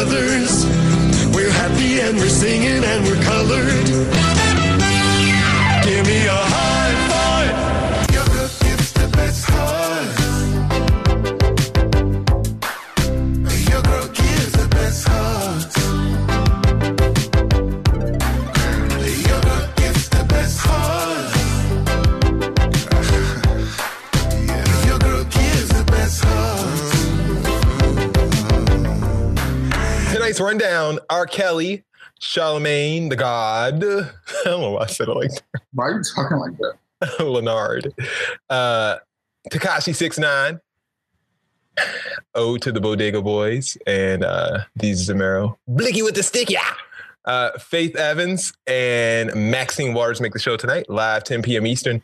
brothers. We're happy and we're singing and we're colored. Give me a high five. Your girl gives the best hug. Your girl gives the best hugs. Your girl gives the best hugs. Yeah. Your girl gives the best hugs. Tonight's rundown: R. Kelly, Charlemagne the God. I don't know why I said it like that. Why are you talking like that? Leonard. Tekashi 6ix9ine. Ode to the Bodega Boys. And Deezy Zamero. Blicky with the stick, yeah. Faith Evans and Maxine Waters make the show tonight, live 10 p.m. Eastern.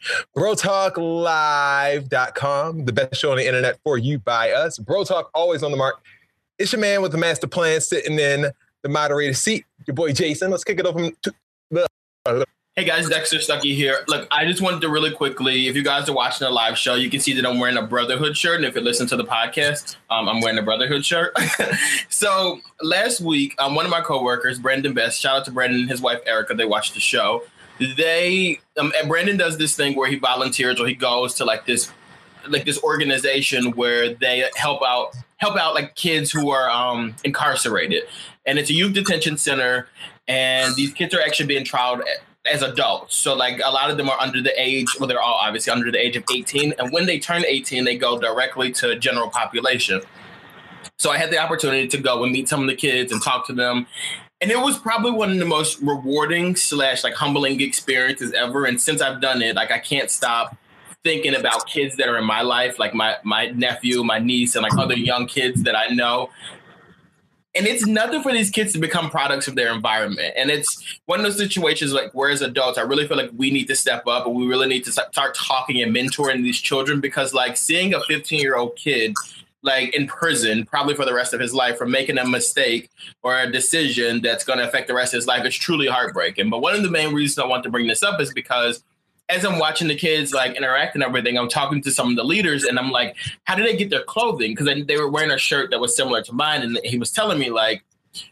BroTalkLive.com, the best show on the internet for you by us. Bro Talk, always on the mark. It's your man with the master plan sitting in the moderator seat, your boy Jason. Let's kick it over to Hey guys, Dexter Stuckey here. Look, I just wanted to really quickly, if you guys are watching the live show, you can see that I'm wearing a Brotherhood shirt. And if you listen to the podcast, I'm wearing a Brotherhood shirt. So last week, one of my coworkers, Brendan Best, shout out to Brendan and his wife, Erica, they watched the show. And Brendan does this thing where he volunteers or he goes to this organization where they help out like kids who are incarcerated. And it's a youth detention center. And these kids are actually being trialed as adults. So like a lot of them are under the age, well, they're all obviously under the age of 18. And when they turn 18, they go directly to general population. So I had the opportunity to go and meet some of the kids and talk to them. And it was probably one of the most rewarding / humbling experiences ever. And since I've done it, I can't stop thinking about kids that are in my life, like my nephew, my niece, and other young kids that I know. And it's nothing for these kids to become products of their environment. And it's one of those situations where as adults, I really feel like we need to step up and we really need to start talking and mentoring these children, because seeing a 15-year-old kid in prison, probably for the rest of his life, for making a mistake or a decision that's going to affect the rest of his life, is truly heartbreaking. But one of the main reasons I want to bring this up is because as I'm watching the kids interact and everything, I'm talking to some of the leaders and I'm like, how did they get their clothing? Because they were wearing a shirt that was similar to mine. And he was telling me the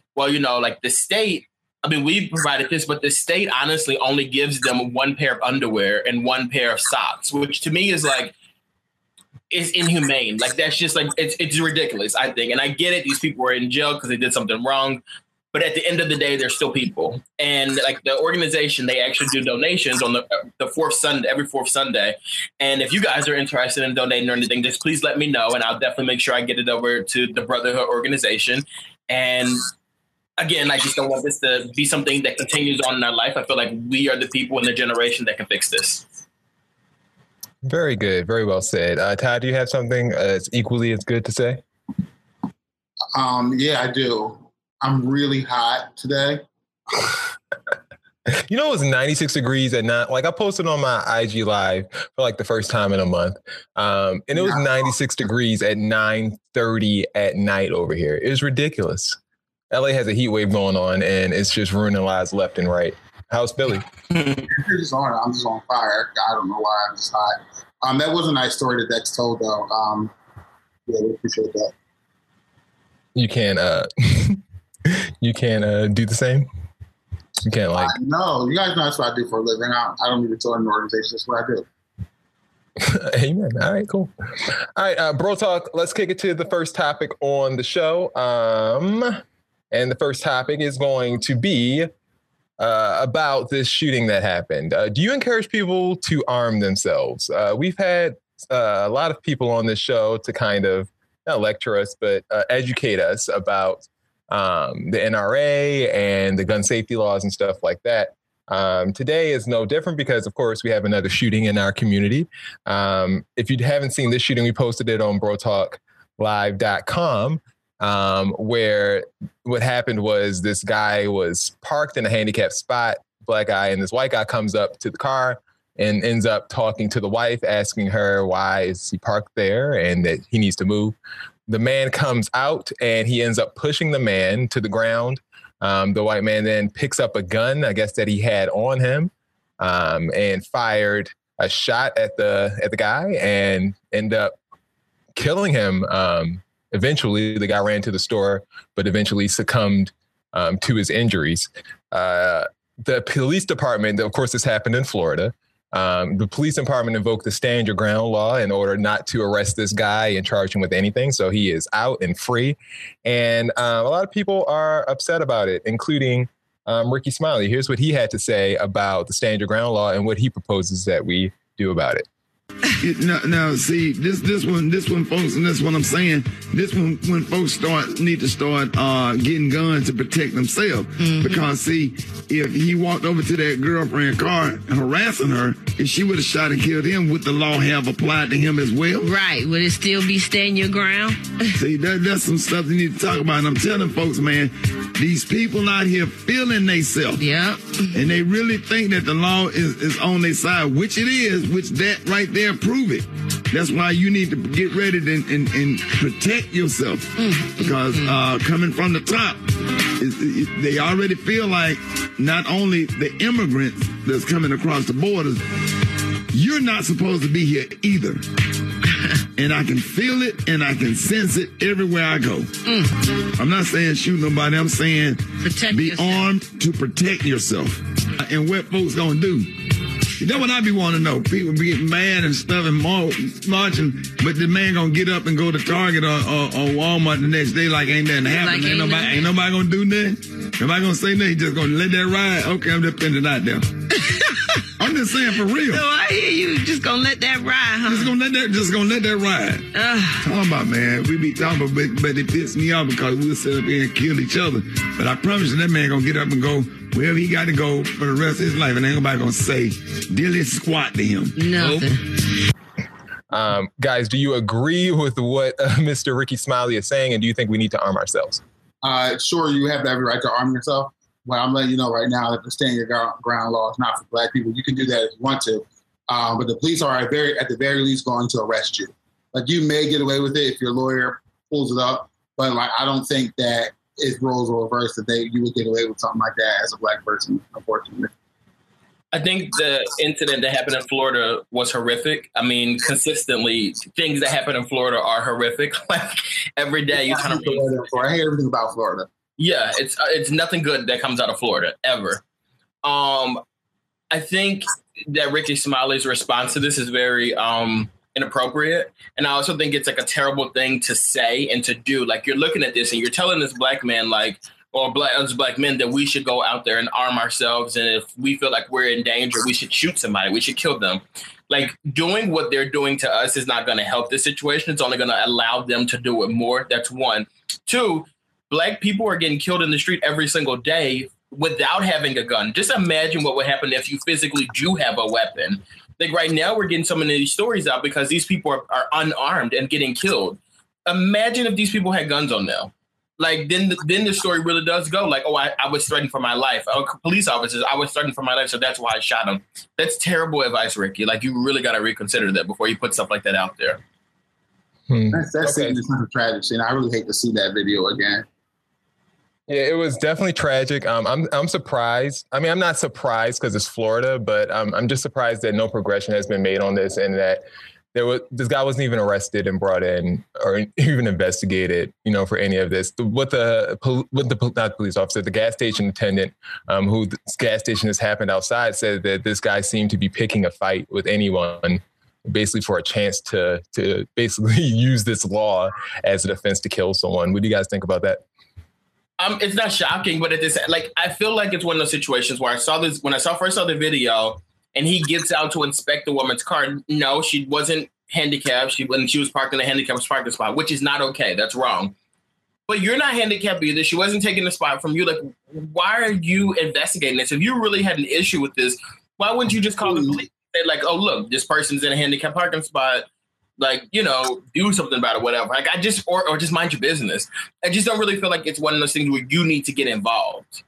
state, we provided this, but the state honestly only gives them one pair of underwear and one pair of socks, which to me is inhumane. That's just it's ridiculous, I think. And I get it. These people were in jail because they did something wrong. But at the end of the day, they're still people. And the organization, they actually do donations on the fourth Sunday, every fourth Sunday. And if you guys are interested in donating or anything, just please let me know. And I'll definitely make sure I get it over to the Brotherhood organization. And again, I just don't want this to be something that continues on in our life. I feel like we are the people in the generation that can fix this. Very good. Very well said. Todd, do you have something as equally as good to say? Yeah, I do. I'm really hot today. You know, it was 96 degrees at night. I posted on my IG Live for the first time in a month. And it was 96 degrees at 9:30 at night over here. It was ridiculous. LA has a heat wave going on and it's just ruining lives left and right. How's Philly? I'm just on fire. I don't know why I'm just hot. That was a nice story that Dex told though. Yeah, we appreciate that. You can't you can't do the same? You can't no, you guys know that's what I do for a living. I don't need to join an organization. That's what I do. Amen. All right, cool. All right, Bro Talk, let's kick it to the first topic on the show. And the first topic is going to be about this shooting that happened. Do you encourage people to arm themselves? We've had a lot of people on this show to kind of not lecture us, but educate us about the NRA and the gun safety laws and stuff like that. Today is no different because, of course, we have another shooting in our community. If you haven't seen this shooting, we posted it on BroTalkLive.com, where what happened was this guy was parked in a handicapped spot, black guy, and this white guy comes up to the car and ends up talking to the wife, asking her why is he parked there and that he needs to move. The man comes out and he ends up pushing the man to the ground. The white man then picks up a gun, I guess, that he had on him, and fired a shot at the guy and end up killing him eventually the guy ran to the store, but eventually succumbed to his injuries. The police department, of course, this happened in Florida. The police department invoked the stand your ground law in order not to arrest this guy and charge him with anything. So he is out and free. And a lot of people are upset about it, including Ricky Smiley. Here's what he had to say about the stand your ground law and what he proposes that we do about it. Now, see, this one, folks, and that's what I'm saying. This one, when folks need to start getting guns to protect themselves, because see, if he walked over to that girlfriend car harassing her, if she would have shot and killed him, would the law have applied to him as well? Right? Would it still be stand your ground? See, that's some stuff you need to talk about. And I'm telling folks, man, these people out here feeling themselves, and they really think that the law is on their side, which it is, which that right there prove it. That's why you need to get ready and protect yourself, because coming from the top, they already feel like not only the immigrants that's coming across the borders, you're not supposed to be here either. And I can feel it and I can sense it everywhere I go. I'm not saying shoot nobody. I'm saying be armed to protect yourself. And what folks gonna do? That's what I be wanting to know. People be getting mad and stuff and marching, but the man gonna get up and go to Target or Walmart the next day like ain't nothing happening. Ain't nobody gonna do nothing. Nobody gonna say nothing. He just gonna let that ride. Okay, I'm just putting it out there. I'm just saying for real. So I hear you. Just gonna let that ride, huh? Just gonna let that ride. Talking about, man, we be talking about, but it pisses me off because we'll sit up here and kill each other. But I promise you, that man gonna get up and go wherever he got to go for the rest of his life, and ain't nobody gonna say dilly squat to him. Nothing. Guys, do you agree with what Mr. Ricky Smiley is saying, and do you think we need to arm ourselves? Sure, you have every right to arm yourself. Well, I'm letting you know right now that the stand your ground law is not for black people. You can do that if you want to, but the police are at the very least going to arrest you. Like, you may get away with it if your lawyer pulls it up, but like, I don't think that if roles were reversed that you would get away with something like that as a black person, unfortunately. I think the incident that happened in Florida was horrific. I mean, consistently, things that happen in Florida are horrific. Like, every day you kind of... I hate everything about Florida. Yeah, it's nothing good that comes out of Florida, ever. I think that Ricky Smiley's response to this is very inappropriate. And I also think it's like a terrible thing to say and to do. Like, you're looking at this and you're telling this black man, like, or black men, that we should go out there and arm ourselves. And if we feel like we're in danger, we should shoot somebody. We should kill them. Like, doing what they're doing to us is not going to help the situation. It's only going to allow them to do it more. That's one. Two, black people are getting killed in the street every single day without having a gun. Just imagine what would happen if you physically do have a weapon. Like, right now, we're getting some of these stories out because these people are unarmed and getting killed. Imagine if these people had guns on them. Like, then the story really does go like, oh, I was threatened for my life. Oh, police officers, I was threatened for my life, so that's why I shot him. That's terrible advice, Ricky. Like, you really got to reconsider that before you put stuff like that out there. That's okay. It's not a tragic scene. I really hate to see that video again. Yeah, it was definitely tragic. I'm surprised. I mean, I'm not surprised because it's Florida, but I'm just surprised that no progression has been made on this, and that this guy wasn't even arrested and brought in or even investigated, for any of this. Not the police officer, the gas station attendant, who this gas station has happened outside, said that this guy seemed to be picking a fight with anyone, basically for a chance to basically use this law as a defense to kill someone. What do you guys think about that? It's not shocking, but I feel like it's one of those situations where when I first saw the video and he gets out to inspect the woman's car. No, she wasn't handicapped. She was parked in a handicapped parking spot, which is not okay. That's wrong. But you're not handicapped either. She wasn't taking the spot from you. Like, why are you investigating this? If you really had an issue with this, why wouldn't you just call the police and say, like, oh, look, this person's in a handicapped parking spot. Like, do something about it, whatever. Like, or just mind your business. I just don't really feel like it's one of those things where you need to get involved.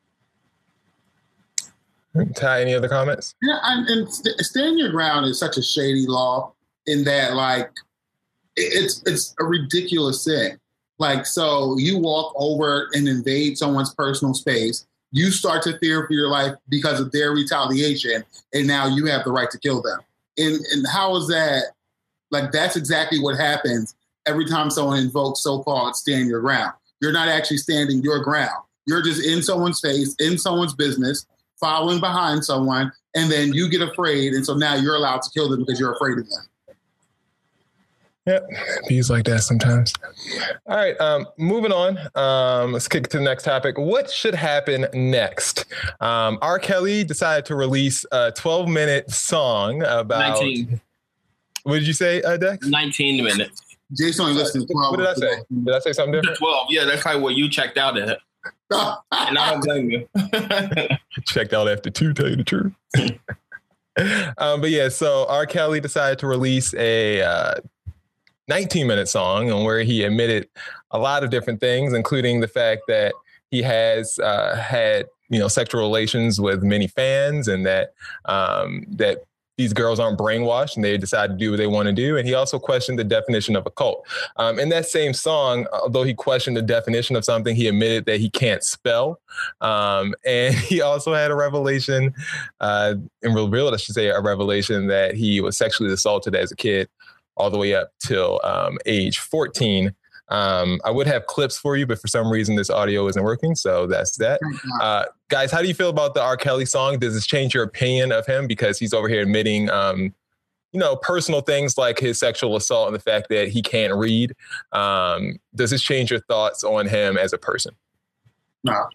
Ty, any other comments? Yeah, and stand your ground is such a shady law in that, like, it's a ridiculous thing. Like, so you walk over and invade someone's personal space. You start to fear for your life because of their retaliation, and now you have the right to kill them. And how is that? Like, that's exactly what happens every time someone invokes so-called stand your ground. You're not actually standing your ground. You're just in someone's face, in someone's business, following behind someone, and then you get afraid, and so now you're allowed to kill them because you're afraid of them. Yep, views like that sometimes. All right, moving on. Let's kick to the next topic. What should happen next? R. Kelly decided to release a 12-minute song about... 19. What did you say, Dex? 19 minutes. Jason only listened to 12. What did I say? Did I say something different? 12. Yeah, that's probably what you checked out at. And I don't blame you. Checked out after 2, tell you the truth. But yeah, so R. Kelly decided to release a 19-minute song on where he admitted a lot of different things, including the fact that he has had, sexual relations with many fans, and that these girls aren't brainwashed and they decide to do what they want to do. And he also questioned the definition of a cult. In that same song, although he questioned the definition of something, he admitted that he can't spell. And he also had a revelation, and revealed, I should say, a revelation that he was sexually assaulted as a kid all the way up till age 14. I would have clips for you, but for some reason this audio isn't working. So that's that. Guys, how do you feel about the R. Kelly song? Does this change your opinion of him? Because he's over here admitting, personal things like his sexual assault and the fact that he can't read. Does this change your thoughts on him as a person? No.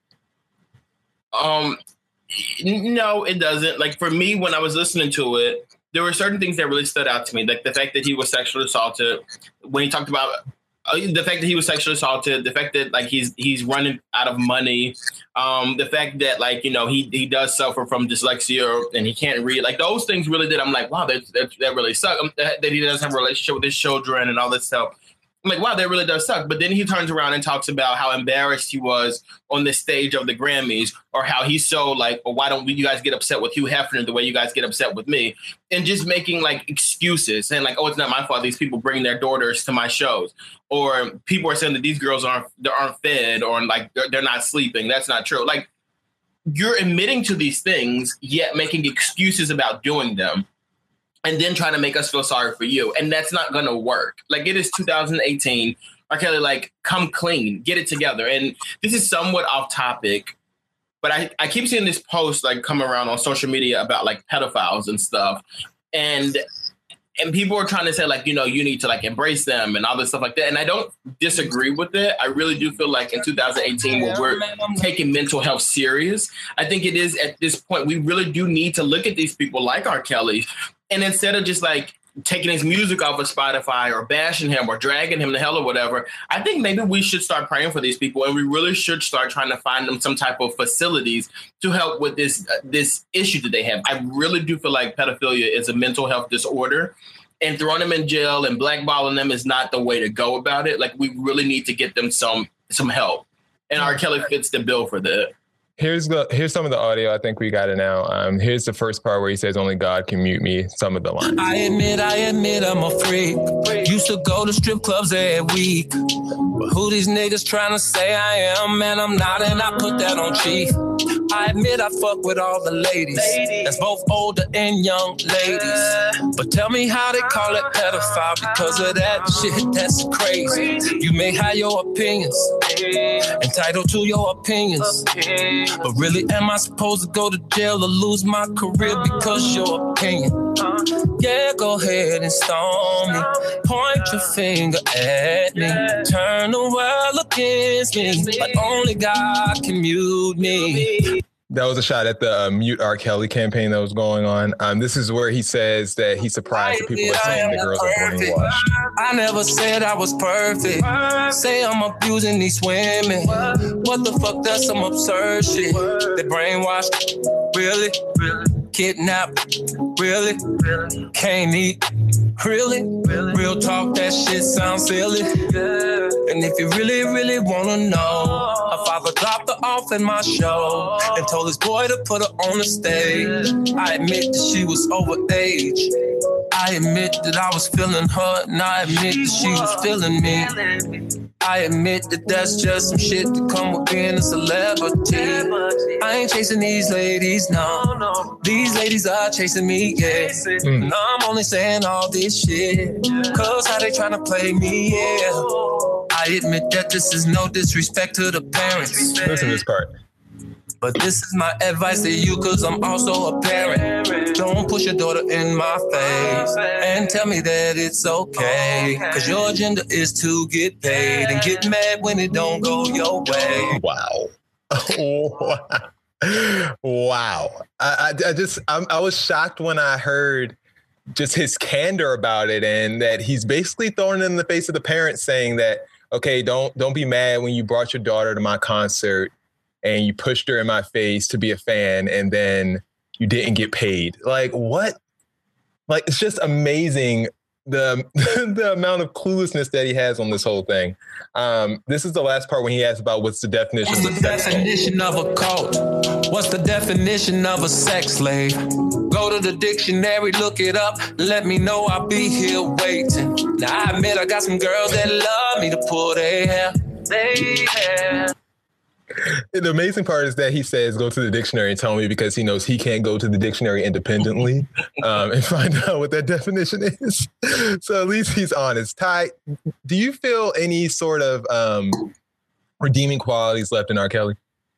No, it doesn't. Like, for me, when I was listening to it, there were certain things that really stood out to me. Like the fact that he was sexually assaulted, when he talked about the fact that he was sexually assaulted, the fact that like he's running out of money, the fact that like, he does suffer from dyslexia and he can't read, like those things really did. I'm like, wow, that really sucks. That he doesn't have a relationship with his children and all that stuff. I'm like, wow, that really does suck. But then he turns around and talks about how embarrassed he was on the stage of the Grammys, or how he's so like, well, why don't you guys get upset with Hugh Hefner the way you guys get upset with me? And just making like excuses and like, oh, it's not my fault. These people bring their daughters to my shows. Or people are saying that these girls aren't fed, or like they're not sleeping. That's not true. Like, you're admitting to these things, yet making excuses about doing them. And then trying to make us feel sorry for you. And that's not going to work. Like, it is 2018. R. Kelly, like, come clean. Get it together. And this is somewhat off topic. But I keep seeing this post, like, come around on social media about, like, pedophiles and stuff. And people are trying to say, like, you need to, like, embrace them and all this stuff like that. And I don't disagree with it. I really do feel like in 2018, when we're taking mental health serious, I think it is at this point, we really do need to look at these people like R. Kelly. And instead of just like taking his music off of Spotify or bashing him or dragging him to hell or whatever, I think maybe we should start praying for these people, and we really should start trying to find them some type of facilities to help with this issue that they have. I really do feel like pedophilia is a mental health disorder, and throwing them in jail and blackballing them is not the way to go about it. Like, we really need to get them some help, and R. Kelly fits the bill for that. Here's some of the audio. I think we got it now. Here's the first part where he says, "Only God can mute me." Some of the lines. I admit I'm a freak. Used to go to strip clubs every week. But who these niggas trying to say I am? Man, I'm not, and I put that on chief. I admit I fuck with all the ladies. That's both older and young ladies. But tell me how they call it pedophile because of that shit. That's crazy. You may have your opinions, entitled to your opinions. But really, am I supposed to go to jail or lose my career because your opinion? Yeah, go ahead and stone me. Point your finger at me. Turn the world against me. But only God can mute me. That was a shot at the Mute R. Kelly campaign that was going on. This is where he says that he's surprised that people are saying the girls are brainwashed. I never said I was perfect. Say I'm abusing these women. What the fuck, that's some absurd shit. They brainwashed, really? Kidnapped, really? Can't eat, really? Real talk, that shit sounds silly. And if you really, really wanna know, her father dropped her off in my show and told his boy to put her on the stage. I admit that she was overage. I admit that I was feeling her, and I admit that she was feeling me. I admit that that's just some shit that come with being a celebrity. I ain't chasing these ladies, no. These ladies are chasing me, yeah. And I'm only saying all this shit cause how they tryna play me, yeah. I admit that this is no disrespect to the parents. Listen to this part. But this is my advice to you, cause I'm also a parent. Don't push your daughter in my face and tell me that it's okay. Cause your agenda is to get paid and get mad when it don't go your way. Wow. Wow. I was shocked when I heard just his candor about it, and that he's basically throwing it in the face of the parents, saying that, okay, don't be mad when you brought your daughter to my concert and you pushed her in my face to be a fan, and then you didn't get paid. Like, what? Like, it's just amazing the amount of cluelessness that he has on this whole thing. This is the last part when he asks about what's the definition of a sex cult. Definition of a cult? What's the definition of a sex slave? Go to the dictionary, look it up. Let me know, I'll be here waiting. Now I admit I got some girls that love me to pull their hair. The amazing part is that he says, go to the dictionary and tell me, because he knows he can't go to the dictionary independently and find out what that definition is. So at least he's honest. Ty, do you feel any sort of redeeming qualities left in R. Kelly?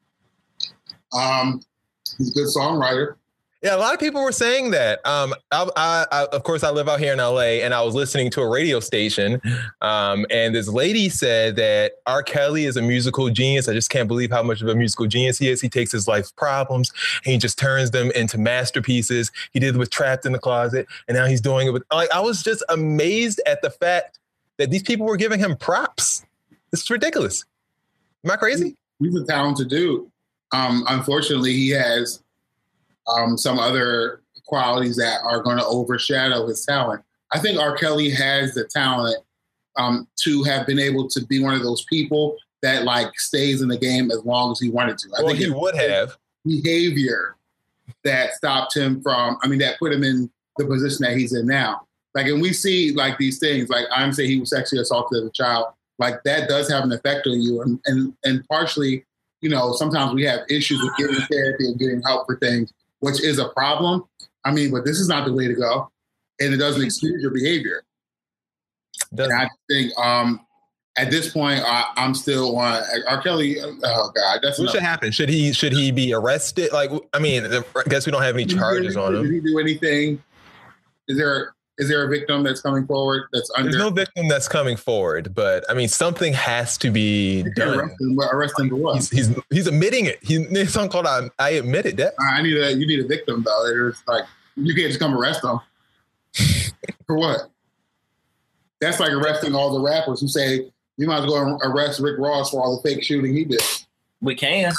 He's a good songwriter. Yeah, a lot of people were saying that. I of course, I live out here in LA, and I was listening to a radio station, and this lady said that R. Kelly is a musical genius. I just can't believe how much of a musical genius he is. He takes his life's problems and he just turns them into masterpieces. He did it with Trapped in the Closet, and now he's doing it with, like, I was just amazed at the fact that these people were giving him props. It's ridiculous. Am I crazy? He's a talented dude. Unfortunately, he has some other qualities that are going to overshadow his talent. I think R. Kelly has the talent to have been able to be one of those people that, like, stays in the game as long as he wanted to. I think he would have. Behavior that stopped him from, that put him in the position that he's in now. Like, and we see, like, these things, like, I'm saying he was sexually assaulted as a child. Like, that does have an effect on you. And partially, sometimes we have issues with getting therapy and getting help for things, which is a problem. But this is not the way to go. And it doesn't excuse your behavior. And I think at this point, I'm still on R. Kelly. Oh God, that's what should happen. Should he be arrested? Like, I guess we don't have any charges on him. Did he do anything? Is there a victim that's coming forward? There's no victim that's coming forward, but something has to be done. Arrest him for what? He's admitting it. There's a song called "I Admit It." You need a victim though. It's like, you can't just come arrest them for what? That's like arresting all the rappers who say you might as well go arrest Rick Ross for all the fake shooting he did. We can.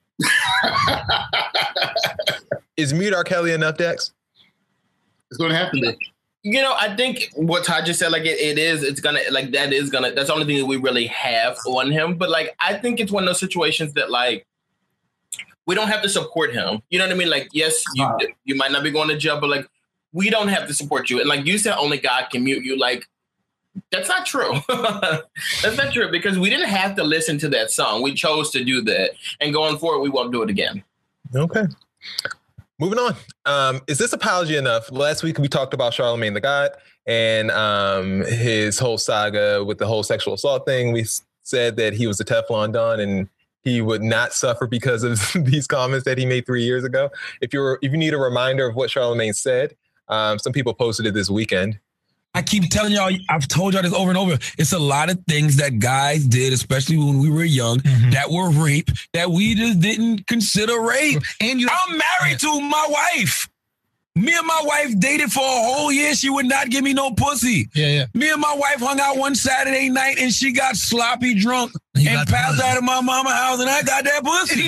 Is Mute R. Kelly enough, Dex? It's going to have to be. I think what Todd just said, like, that's the only thing that we really have on him. But, like, I think it's one of those situations that, like, we don't have to support him. You know what I mean? Like, yes, you might not be going to jail, but, like, we don't have to support you. And, like, you said only God can mute you. Like, that's not true. That's not true, because we didn't have to listen to that song. We chose to do that. And going forward, we won't do it again. Okay. Moving on. Is this apology enough? Last week we talked about Charlemagne the God and his whole saga with the whole sexual assault thing. We said that he was a Teflon Don and he would not suffer because of these comments that he made 3 years ago. If you need a reminder of what Charlemagne said, some people posted it this weekend. I keep telling y'all, I've told y'all this over and over. It's a lot of things that guys did, especially when we were young, that were rape, that we just didn't consider rape. And I'm married to my wife. Me and my wife dated for a whole year. She would not give me no pussy. Yeah. Me and my wife hung out one Saturday night and she got sloppy drunk and passed out of my mama's house and I got that pussy.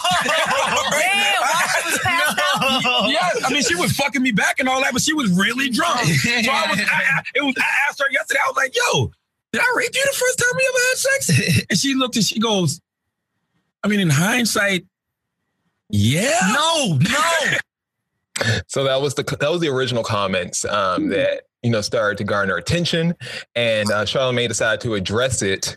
No. Yes, she was fucking me back and all that, but she was really drunk. So I asked her yesterday, I was like, yo, did I rape you the first time we ever had sex? And she looked and she goes, in hindsight, yeah. No. So that was the original comments that started to garner attention, and Charlamagne decided to address it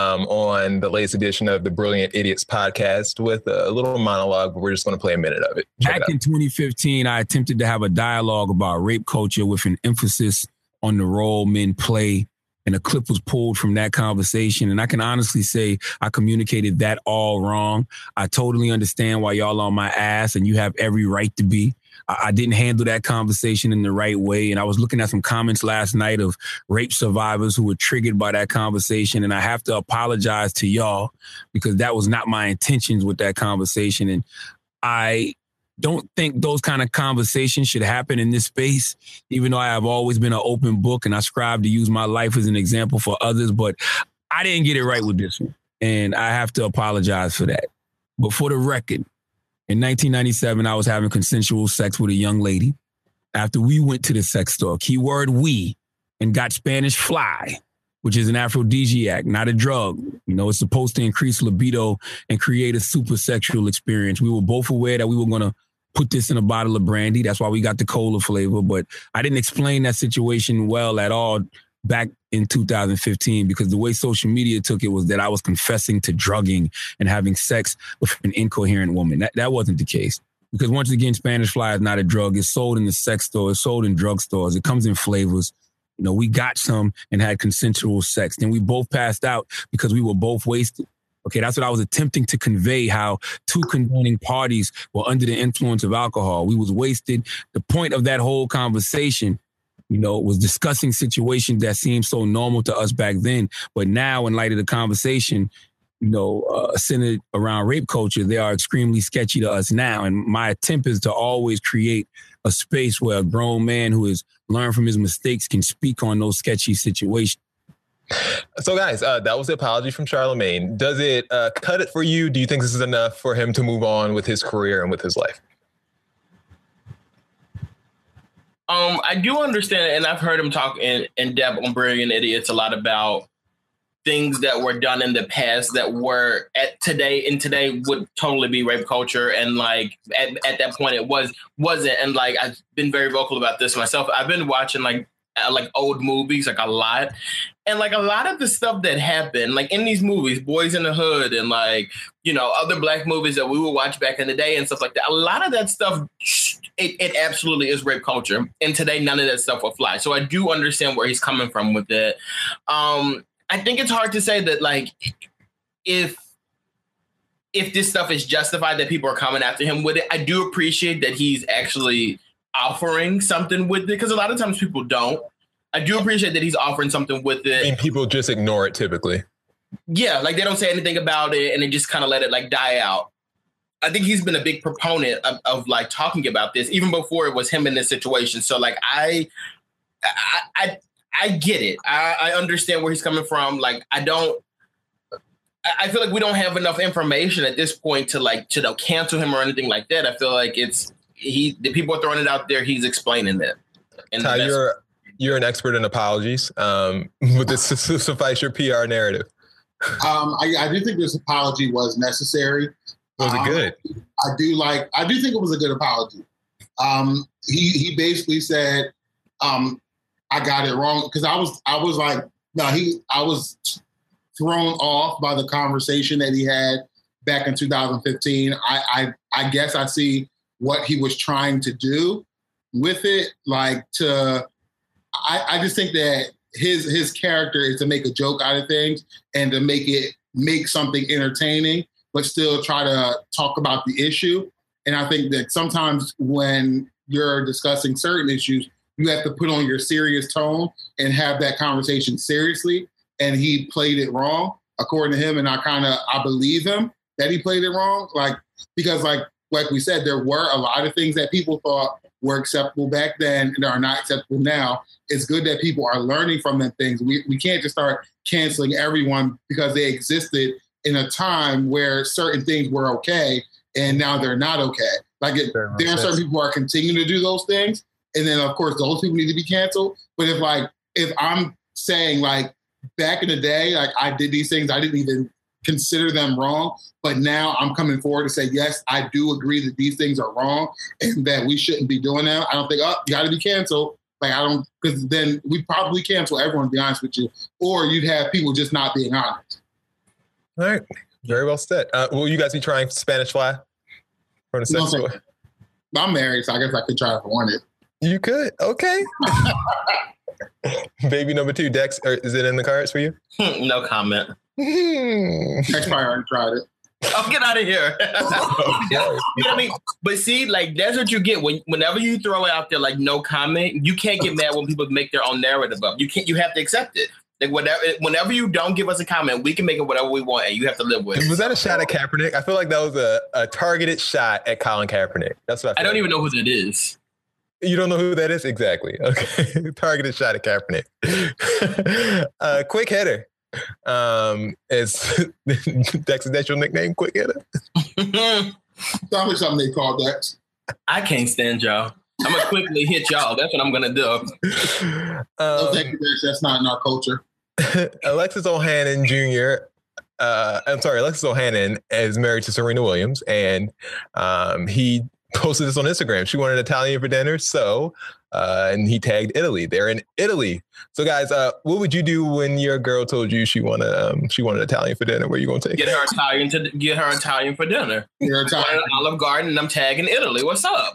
on the latest edition of the Brilliant Idiots podcast with a little monologue, but we're just going to play a minute of it. Back in 2015, I attempted to have a dialogue about rape culture with an emphasis on the role men play, and a clip was pulled from that conversation. And I can honestly say I communicated that all wrong. I totally understand why y'all on my ass, and you have every right to be. I didn't handle that conversation in the right way. And I was looking at some comments last night of rape survivors who were triggered by that conversation. And I have to apologize to y'all because that was not my intentions with that conversation. And I don't think those kind of conversations should happen in this space, even though I have always been an open book and I strive to use my life as an example for others. But I didn't get it right with this one. And I have to apologize for that. But for the record, in 1997, I was having consensual sex with a young lady after we went to the sex store, keyword we, and got Spanish fly, which is an aphrodisiac, not a drug. It's supposed to increase libido and create a super sexual experience. We were both aware that we were going to put this in a bottle of brandy. That's why we got the cola flavor. But I didn't explain that situation well at all back in 2015, because the way social media took it was that I was confessing to drugging and having sex with an incoherent woman. That wasn't the case. Because once again, Spanish fly is not a drug. It's sold in the sex store. It's sold in drugstores. It comes in flavors. We got some and had consensual sex. Then we both passed out because we were both wasted. Okay, that's what I was attempting to convey, how two condoning parties were under the influence of alcohol. We was wasted. The point of that whole conversation, was discussing situations that seemed so normal to us back then. But now, in light of the conversation, centered around rape culture, they are extremely sketchy to us now. And my attempt is to always create a space where a grown man who has learned from his mistakes can speak on those sketchy situations. So, guys, that was the apology from Charlamagne. Does it cut it for you? Do you think this is enough for him to move on with his career and with his life? I do understand, and I've heard him talk in depth on Brilliant Idiots a lot about things that were done in the past that were today would totally be rape culture. And like at that point it wasn't. And like, I've been very vocal about this myself. I've been watching like old movies, like a lot. And like a lot of the stuff that happened, like in these movies, Boys in the Hood and like, other black movies that we would watch back in the day and stuff like that. A lot of that stuff, it absolutely is rape culture. And today, none of that stuff will fly. So I do understand where he's coming from with it. I think it's hard to say that, like, if this stuff is justified, that people are coming after him with it. I do appreciate that he's actually offering something with it, because a lot of times people don't. I do appreciate that he's offering something with it. And people just ignore it typically. Yeah, like they don't say anything about it and they just kind of let it like die out. I think he's been a big proponent of like talking about this even before it was him in this situation. So like I get it. I understand where he's coming from. Like I feel like we don't have enough information at this point to cancel him or anything like that. I feel like the people are throwing it out there. He's explaining it. Ty, you're an expert in apologies. Would this suffice your PR narrative? I do think this apology was necessary. Was it good? I do think it was a good apology. He basically said, I got it wrong, because I was like, no, I was thrown off by the conversation that he had back in 2015. I guess I see what he was trying to do with it. I just think that his character is to make a joke out of things and to make something entertaining, but still try to talk about the issue. And I think that sometimes when you're discussing certain issues, you have to put on your serious tone and have that conversation seriously. And he played it wrong, according to him. And I believe him that he played it wrong. Because we said, there were a lot of things that people thought were acceptable back then and are not acceptable now. It's good that people are learning from them things. We can't just start canceling everyone because they existed in a time where certain things were okay and now they're not okay. There are certain people who are continuing to do those things. And then, of course, those people need to be canceled. But if I'm saying, back in the day, I did these things, I didn't even consider them wrong. But now I'm coming forward to say, yes, I do agree that these things are wrong and that we shouldn't be doing them. I don't think, you got to be canceled. Like, I don't, because then we probably cancel everyone, to be honest with you. Or you'd have people just not being honest. All right. Very well said. Will you guys be trying Spanish Fly from the sex toy? I'm married, so I guess I could try if I wanted. You could. Okay. Baby number 2, Dex, is it in the cards for you? No comment. Dex probably already tried it. Oh, get out of here. You know what I mean? But see, like, that's what you get whenever you throw it out there, like, no comment. You can't get mad when people make their own narrative up. You have to accept it. Like, whenever you don't give us a comment, we can make it whatever we want, and you have to live with it. Was that a shot at Kaepernick? I feel like that was a targeted shot at Colin Kaepernick. That's what I don't even know who that is. You don't know who that is? Exactly. Okay. Targeted shot at Kaepernick. Quick hitter. Is Dex, is that your nickname, Quick Hitter? Tell me something they call Dex. I can't stand y'all. I'm gonna quickly hit y'all. That's what I'm gonna do. No, thank you, Dex. That's not in our culture. Alexis Ohanian Jr. Alexis Ohanian is married to Serena Williams, and he posted this on Instagram. She wanted Italian for dinner, so and he tagged Italy. They're in Italy. So, guys, what would you do when your girl told you she wanted Italian for dinner? Where are you gonna take get her Italian for dinner? You're Italian. Olive Garden, and I'm tagging Italy. What's up?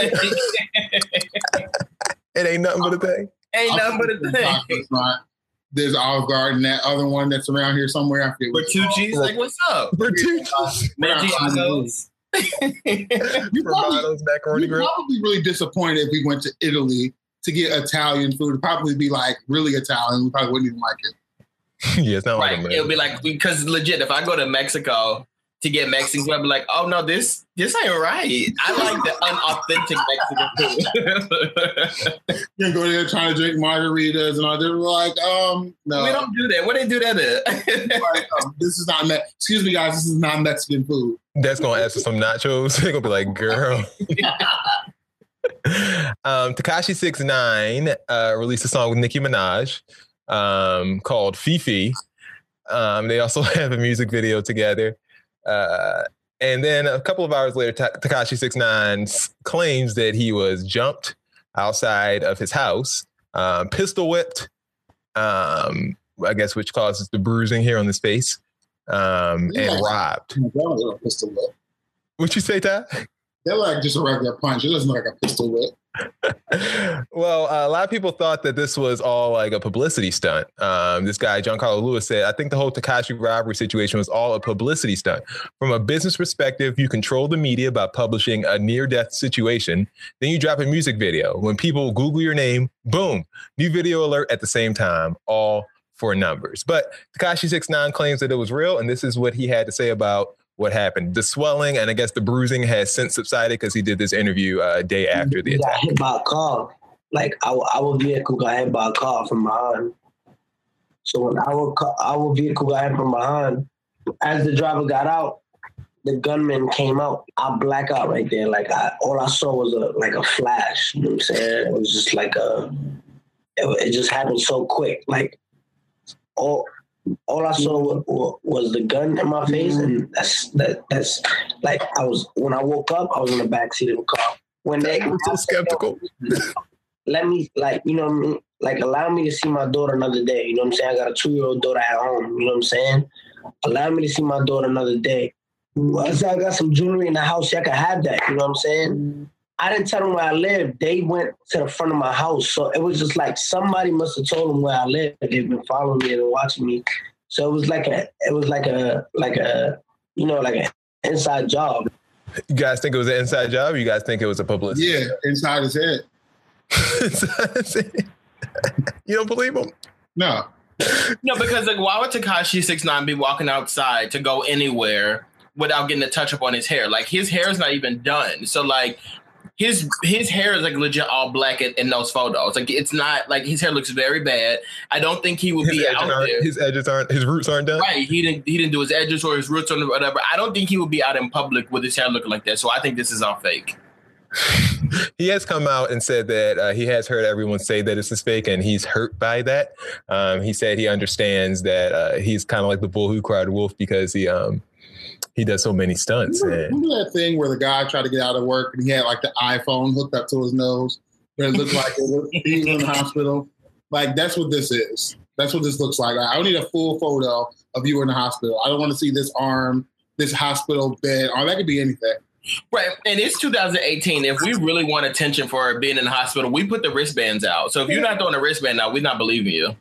It ain't nothing but a thing. Ain't nothing but a thing. There's Olive Garden, that other one that's around here somewhere. I forget. Bertucci's, like, what's up? Bertucci's. You'd probably be really disappointed if we went to Italy to get Italian food. It'd probably be like really Italian. We probably wouldn't even like it. Yeah, it's not right. Like it would be like, because legit, if I go to Mexico to get Mexican food, I'd be like, oh no, this ain't right. I like the unauthentic Mexican food. You go there trying to drink margaritas and all. They're like, no, we don't do that. What they do that at? Like, this is not. Excuse me, guys. This is not Mexican food. That's gonna ask for some nachos. They're gonna be like, girl. Tekashi 6ix9ine released a song with Nicki Minaj called Fifi. They also have a music video together. And then a couple of hours later, Tekashi 6ix9ine claims that he was jumped outside of his house, pistol whipped, I guess, which causes the bruising here on his face, and robbed. Pistol whip. What'd you say, Ty? They're like just a regular punch. It doesn't look like a pistol whip. Well, a lot of people thought that this was all like a publicity stunt. This guy, Giancarlo Lewis, said, I think the whole Tekashi robbery situation was all a publicity stunt. From a business perspective, you control the media by publishing a near-death situation. Then you drop a music video. When people Google your name, boom, new video alert at the same time, all for numbers. But Tekashi 6ix9ine claims that it was real, and this is what he had to say about what happened. The swelling and I guess the bruising has since subsided because he did this interview a day after the attack. Got hit by a car. Like our vehicle got hit by a car from behind. So when our vehicle got hit from behind, as the driver got out, the gunman came out. I black out right there. Like all I saw was a flash. You know what I'm saying? It was just like it just happened so quick. Like all I saw was the gun in my face, and that's like when I woke up, I was in the backseat of the car. When they were so skeptical. Let me, like, you know what I mean? Like, allow me to see my daughter another day. You know what I'm saying? I got a 2-year-old daughter at home. You know what I'm saying? Allow me to see my daughter another day. I said I got some jewelry in the house. I could have that. You know what I'm saying? I didn't tell them where I lived. They went to the front of my house. So it was just like somebody must have told them where I lived. They've been following me and watching me. So it was like an inside job. You guys think it was an inside job, or you guys think it was a publicity? Yeah, inside his head. You don't believe him? No. No, because like, why would Tekashi 6ix9ine be walking outside to go anywhere without getting a touch up on his hair? Like, his hair is not even done. So like his hair is like legit all black in those photos. Like, it's not like his hair looks very bad. I don't think he would be out there. His roots aren't done. Right. He didn't do his edges or his roots or whatever. I don't think he would be out in public with his hair looking like that. So I think this is all fake. He has come out and said that he has heard everyone say that this is fake, and he's hurt by that. He said he understands that he's kind of like the bull who cried wolf because he does so many stunts. Remember that thing where the guy tried to get out of work and he had like the iPhone hooked up to his nose? It looks like he's in the hospital. Like, that's what this is. That's what this looks like. I don't need a full photo of you in the hospital. I don't want to see this arm, this hospital bed. Or that could be anything. Right. And it's 2018. If we really want attention for being in the hospital, we put the wristbands out. So if you're not throwing a wristband out, we're not believing you.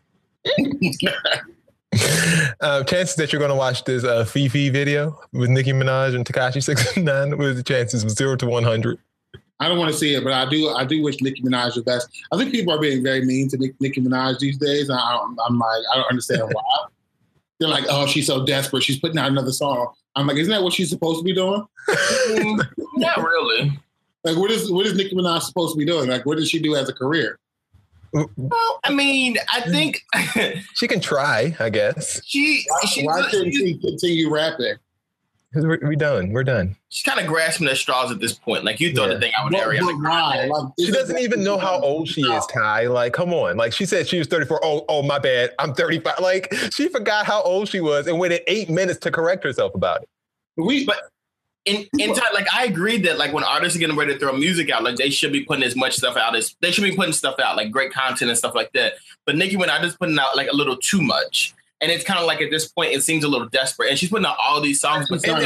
Chances that you're going to watch this Fifi video with Nicki Minaj and Tekashi 6ix9ine, what are the chances? 0 to 100? I don't want to see it, but I do wish Nicki Minaj the best. I think people are being very mean to Nicki Minaj these days. And I'm like, I don't understand why. They're like, oh, she's so desperate. She's putting out another song. I'm like, isn't that what she's supposed to be doing? Not really. Like, what is Nicki Minaj supposed to be doing? Like, what does she do as a career? Well, I mean, I think she can try, I guess. Why couldn't she continue rapping? We're done. We're done. She's kind of grasping at straws at this point. Like, you throw the thing out with Ariana. She doesn't even know how old she is, Ty. Like, come on. Like, she said she was 34. Oh, my bad. I'm 35. Like, she forgot how old she was and waited 8 minutes to correct herself about it. But in time, like, I agree that, like, when artists are getting ready to throw music out, like, they should be putting as much stuff out as they should be putting stuff out, like great content and stuff like that. But Nicki Minaj is putting out like a little too much. And it's kind of like at this point, it seems a little desperate. And she's putting out all these songs, but she's trying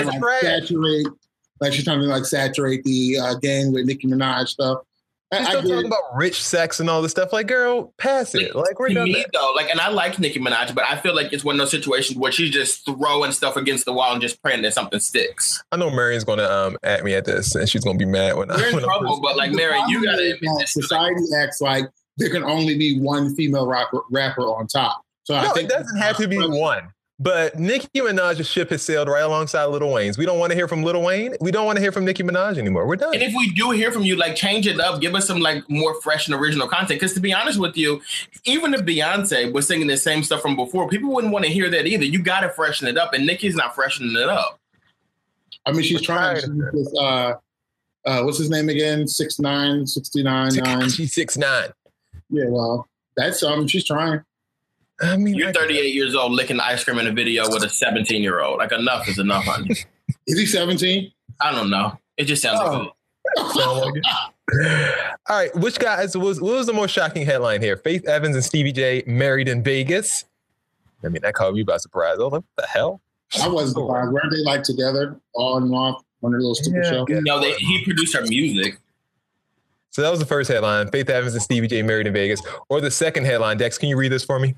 to saturate the game with Nicki Minaj stuff. She's still talking about rich sex and all this stuff. Like, girl, pass it. Like, we're done. Me though, like, and I like Nicki Minaj, but I feel like it's one of those situations where she's just throwing stuff against the wall and just praying that something sticks. I know Marion's going to at me at this, and she's going to be mad when we're in trouble. But like, Marion, you got to admit this. Society acts like there can only be one female rapper on top. So I think it doesn't have to be one. But Nicki Minaj's ship has sailed right alongside Lil Wayne's. We don't want to hear from Lil Wayne. We don't want to hear from Nicki Minaj anymore. We're done. And if we do hear from you, like, change it up. Give us some like more fresh and original content. Because to be honest with you, even if Beyonce was singing the same stuff from before, people wouldn't want to hear that either. You got to freshen it up. And Nicki's not freshening it up. I mean, she's trying. What's his name again? 6ix9ine, 69. She's 6ix9ine. Yeah, well, that's she's trying. I mean, you're 38 years old licking ice cream in a video with a 17-year-old. Like, enough is enough, honey. Is he 17? I don't know. It just sounds like it. All right, which guys what was the most shocking headline here? Faith Evans and Stevie J married in Vegas. I mean, that caught me by surprise. I was like, what the hell? I wasn't surprised. Weren't they like together on and off one of those stupid shows? No, he produced her music. So that was the first headline. Faith Evans and Stevie J married in Vegas. Or the second headline, Dex, can you read this for me?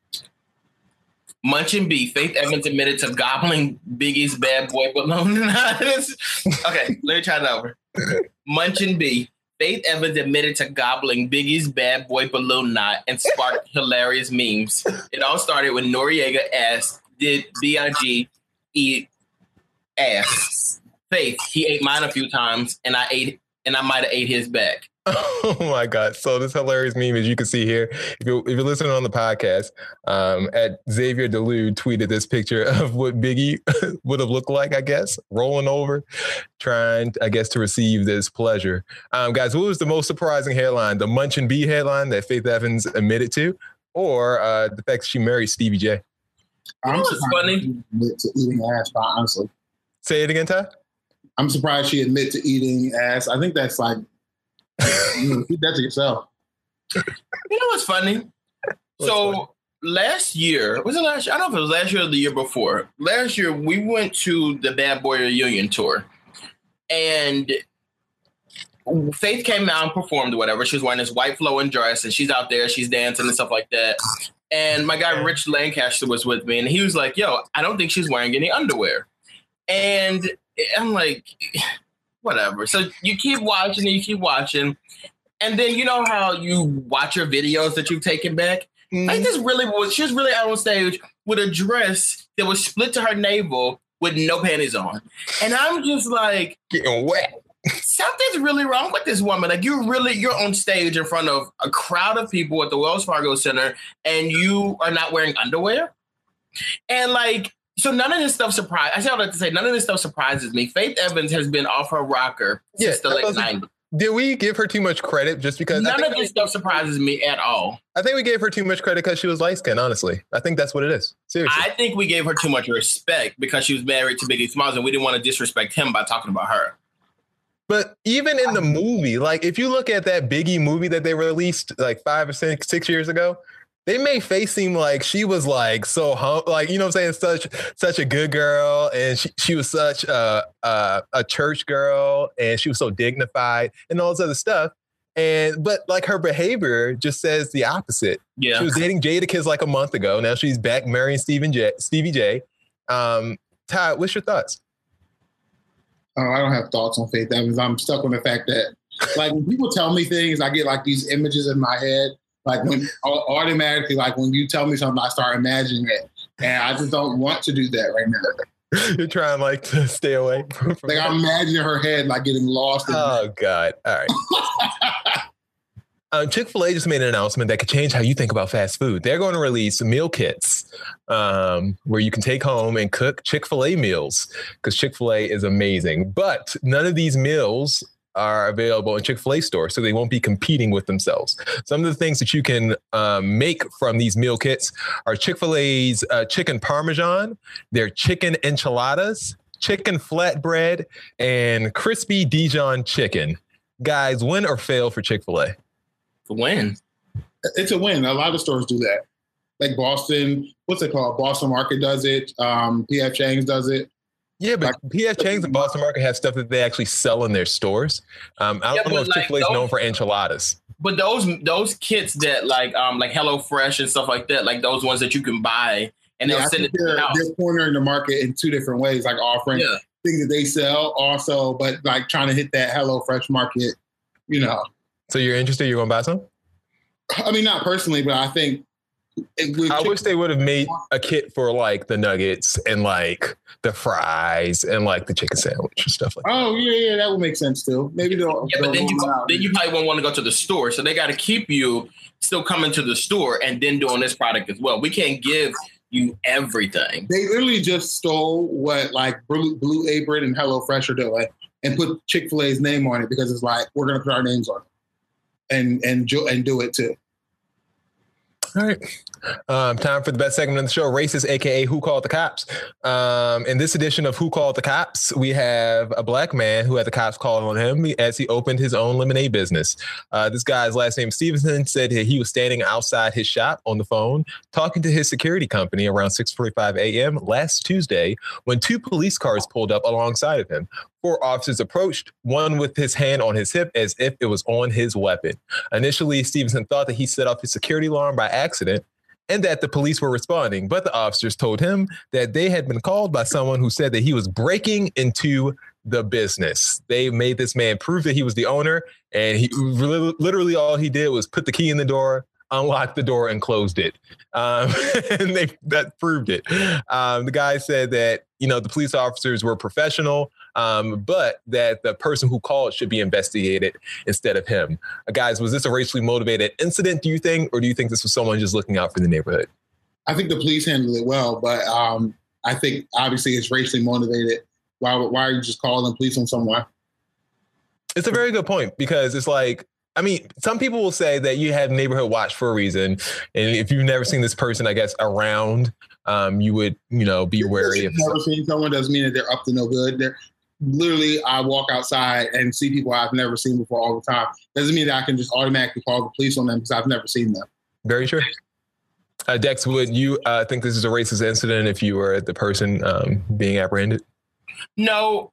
Munching B. Faith Evans admitted to gobbling Biggie's bad boy balloon. Okay, let me try that over. Munching B. Faith Evans admitted to gobbling Biggie's bad boy balloon knot and sparked hilarious memes. It all started when Noriega asked, did B.I.G. eat ass? Faith, he ate mine a few times and I might have ate his back. Oh my God. So this hilarious meme, as you can see here, if you're listening on the podcast, at Xavier Delude tweeted this picture of what Biggie would have looked like, I guess, rolling over, trying, I guess, to receive this pleasure. Guys, what was the most surprising headline? The Munchin' B headline that Faith Evans admitted to, or the fact that she married Stevie J? I'm funny to eating ass, honestly. Say it again, Ty? I'm surprised she admit to eating ass. I think that's like, keep that to yourself. You know what's funny? Last year, was it last year? I don't know if it was last year or the year before. Last year, we went to the Bad Boy Reunion tour. And Faith came out and performed or whatever. She was wearing this white flowing dress, and she's out there, she's dancing and stuff like that. And my guy, Rich Lancaster, was with me, and he was like, yo, I don't think she's wearing any underwear. And I'm like, whatever. So you keep watching and you keep watching. And then you know how you watch your videos that you've taken back? Like this really was, she was really out on stage with a dress that was split to her navel with no panties on. And I'm just like, getting wet. Something's really wrong with this woman. Like you're on stage in front of a crowd of people at the Wells Fargo Center and you are not wearing underwear. And like, so none of this stuff none of this stuff surprises me. Faith Evans has been off her rocker since the late 90s. Did we give her too much credit just because? None of this stuff surprises me at all. I think we gave her too much credit because she was light-skinned, honestly. I think that's what it is. Seriously. I think we gave her too much respect because she was married to Biggie Smalls and we didn't want to disrespect him by talking about her. But even in the movie, like if you look at that Biggie movie that they released like 5 or 6 years ago, they made Faye seem like she was like so like, you know what I'm saying, such a good girl, and she was such a church girl, and she was so dignified and all this other stuff. But like her behavior just says the opposite. Yeah, she was dating Jadakiss like a month ago. Now she's back marrying Stevie J. Todd, what's your thoughts? I don't have thoughts on Faith Evans. I'm stuck on the fact that, like, when people tell me things, I get like these images in my head. Like when automatically, like when you tell me something, I start imagining it, and I just don't want to do that right now. You're trying like to stay away from like I'm imagining her head like getting lost. Oh God! All right. Chick-fil-A just made an announcement that could change how you think about fast food. They're going to release meal kits where you can take home and cook Chick-fil-A meals, because Chick-fil-A is amazing. But none of these meals are available in Chick-fil-A stores, so they won't be competing with themselves. Some of the things that you can make from these meal kits are Chick-fil-A's chicken parmesan, their chicken enchiladas, chicken flatbread, and crispy Dijon chicken. Guys, win or fail for Chick-fil-A? Win. It's a win. A lot of stores do that. Like Boston, what's it called? Boston Market does it. P.F. Chang's does it. Yeah, but P.F. Chang's and Boston Market have stuff that they actually sell in their stores. I don't know if Chick-fil-A is known for enchiladas. But those kits that like HelloFresh and stuff like that, like those ones that you can buy and they'll send it to the house. They're cornering the market in two different ways, like offering things that they sell also, but like trying to hit that HelloFresh market, you know. So you're interested? You're going to buy some? I mean, not personally, but I think. I wish they would have made a kit for like the nuggets and like the fries and like the chicken sandwich and stuff like that. Oh, yeah, that would make sense too. Maybe they'll. Yeah, but then you probably won't want to go to the store. So they got to keep you still coming to the store and then doing this product as well. We can't give you everything. They literally just stole what like Blue Apron and HelloFresh are doing and put Chick-fil-A's name on it because it's like, we're going to put our names on it and do it too. All right. Time for the best segment of the show, Racist, a.k.a. Who Called the Cops. In this edition of Who Called the Cops, we have a black man who had the cops called on him as he opened his own lemonade business. This guy's last name, Stevenson, said he was standing outside his shop on the phone talking to his security company around 6:45 a.m. last Tuesday when two police cars pulled up alongside of him. 4 officers approached, one with his hand on his hip as if it was on his weapon. Initially, Stevenson thought that he set off his security alarm by accident and that the police were responding, but the officers told him that they had been called by someone who said that he was breaking into the business. They made this man prove that he was the owner, and he literally all he did was put the key in the door, unlocked the door, and closed it. And that proved it. The guy said that, the police officers were professional, but that the person who called should be investigated instead of him. Guys, was this a racially motivated incident, do you think, or do you think this was someone just looking out for the neighborhood? I think the police handled it well, but I think obviously it's racially motivated. Why are you just calling the police on someone? It's a very good point, because it's like, some people will say that you have neighborhood watch for a reason. And if you've never seen this person, I guess, around, you would, be wary of. Never seen someone doesn't mean that they're up to no good. They're literally, I walk outside and see people I've never seen before all the time. Doesn't mean that I can just automatically call the police on them because I've never seen them. Very true. Dex, would you think this is a racist incident if you were the person being apprehended? No.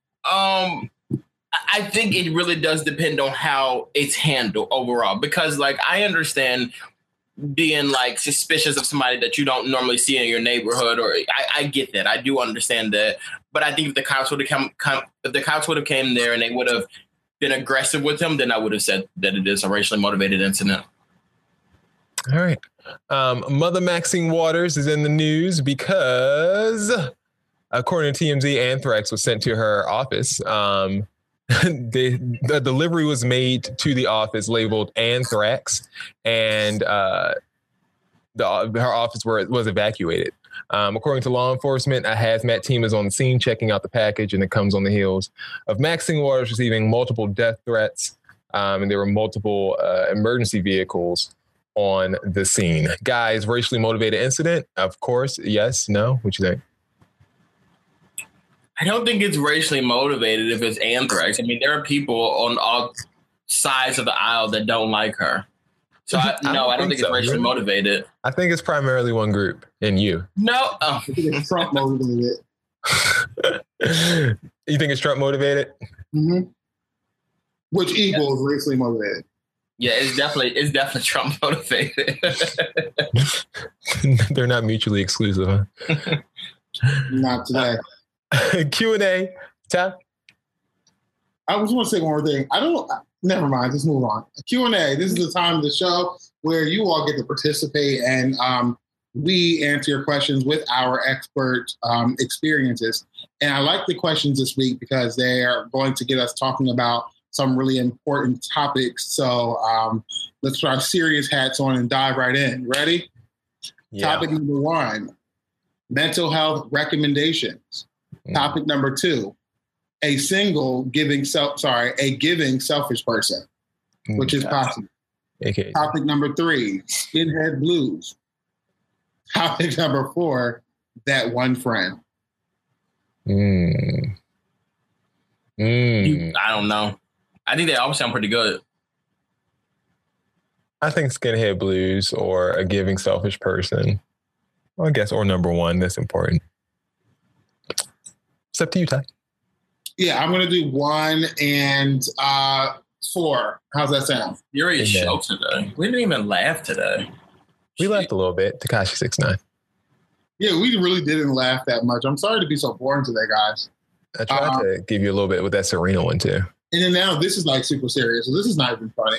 I think it really does depend on how it's handled overall, because like I understand being like suspicious of somebody that you don't normally see in your neighborhood, or I get that. I do understand that. But I think if the cops would have came there and they would have been aggressive with him, then I would have said that it is a racially motivated incident. All right. Mother Maxine Waters is in the news because, according to TMZ, anthrax was sent to her office. The delivery was made to the office labeled anthrax, and her office was evacuated. According to law enforcement, a hazmat team is on the scene checking out the package, and it comes on the heels of Maxine Waters receiving multiple death threats, and there were multiple emergency vehicles on the scene. Guys, racially motivated incident? Of course, yes, no? What you think? I don't think it's racially motivated if it's anthrax. I mean, there are people on all sides of the aisle that don't like her. So I don't think it's racially motivated. I think it's primarily one group in you. No. I think it's Trump motivated. You think it's Trump motivated? Mm-hmm. Which equals racially motivated. Yeah, it's definitely Trump motivated. They're not mutually exclusive, huh? Not today. Q&A. Tap. I just want to say one more thing. Never mind. Just move on. Q&A. This is the time of the show where you all get to participate and we answer your questions with our expert experiences. And I like the questions this week because they are going to get us talking about some really important topics. So let's try serious hats on and dive right in. Ready? Yeah. Topic number 1, mental health recommendations. Topic number 2, a giving selfish person, which is possible. Okay. Topic number 3, skinhead blues. Topic number 4, that one friend. I don't know. I think they all sound pretty good. I think skinhead blues or a giving selfish person. Well, I guess, or number 1, that's important. It's up to you, Ty. Yeah, I'm going to do 1 and 4. How's that sound? You're a show today. We didn't even laugh today. We laughed a little bit. Tekashi 6ix9ine. Yeah, we really didn't laugh that much. I'm sorry to be so boring today, guys. I tried to give you a little bit with that Serena one, too. And then now this is like super serious. So this is not even funny.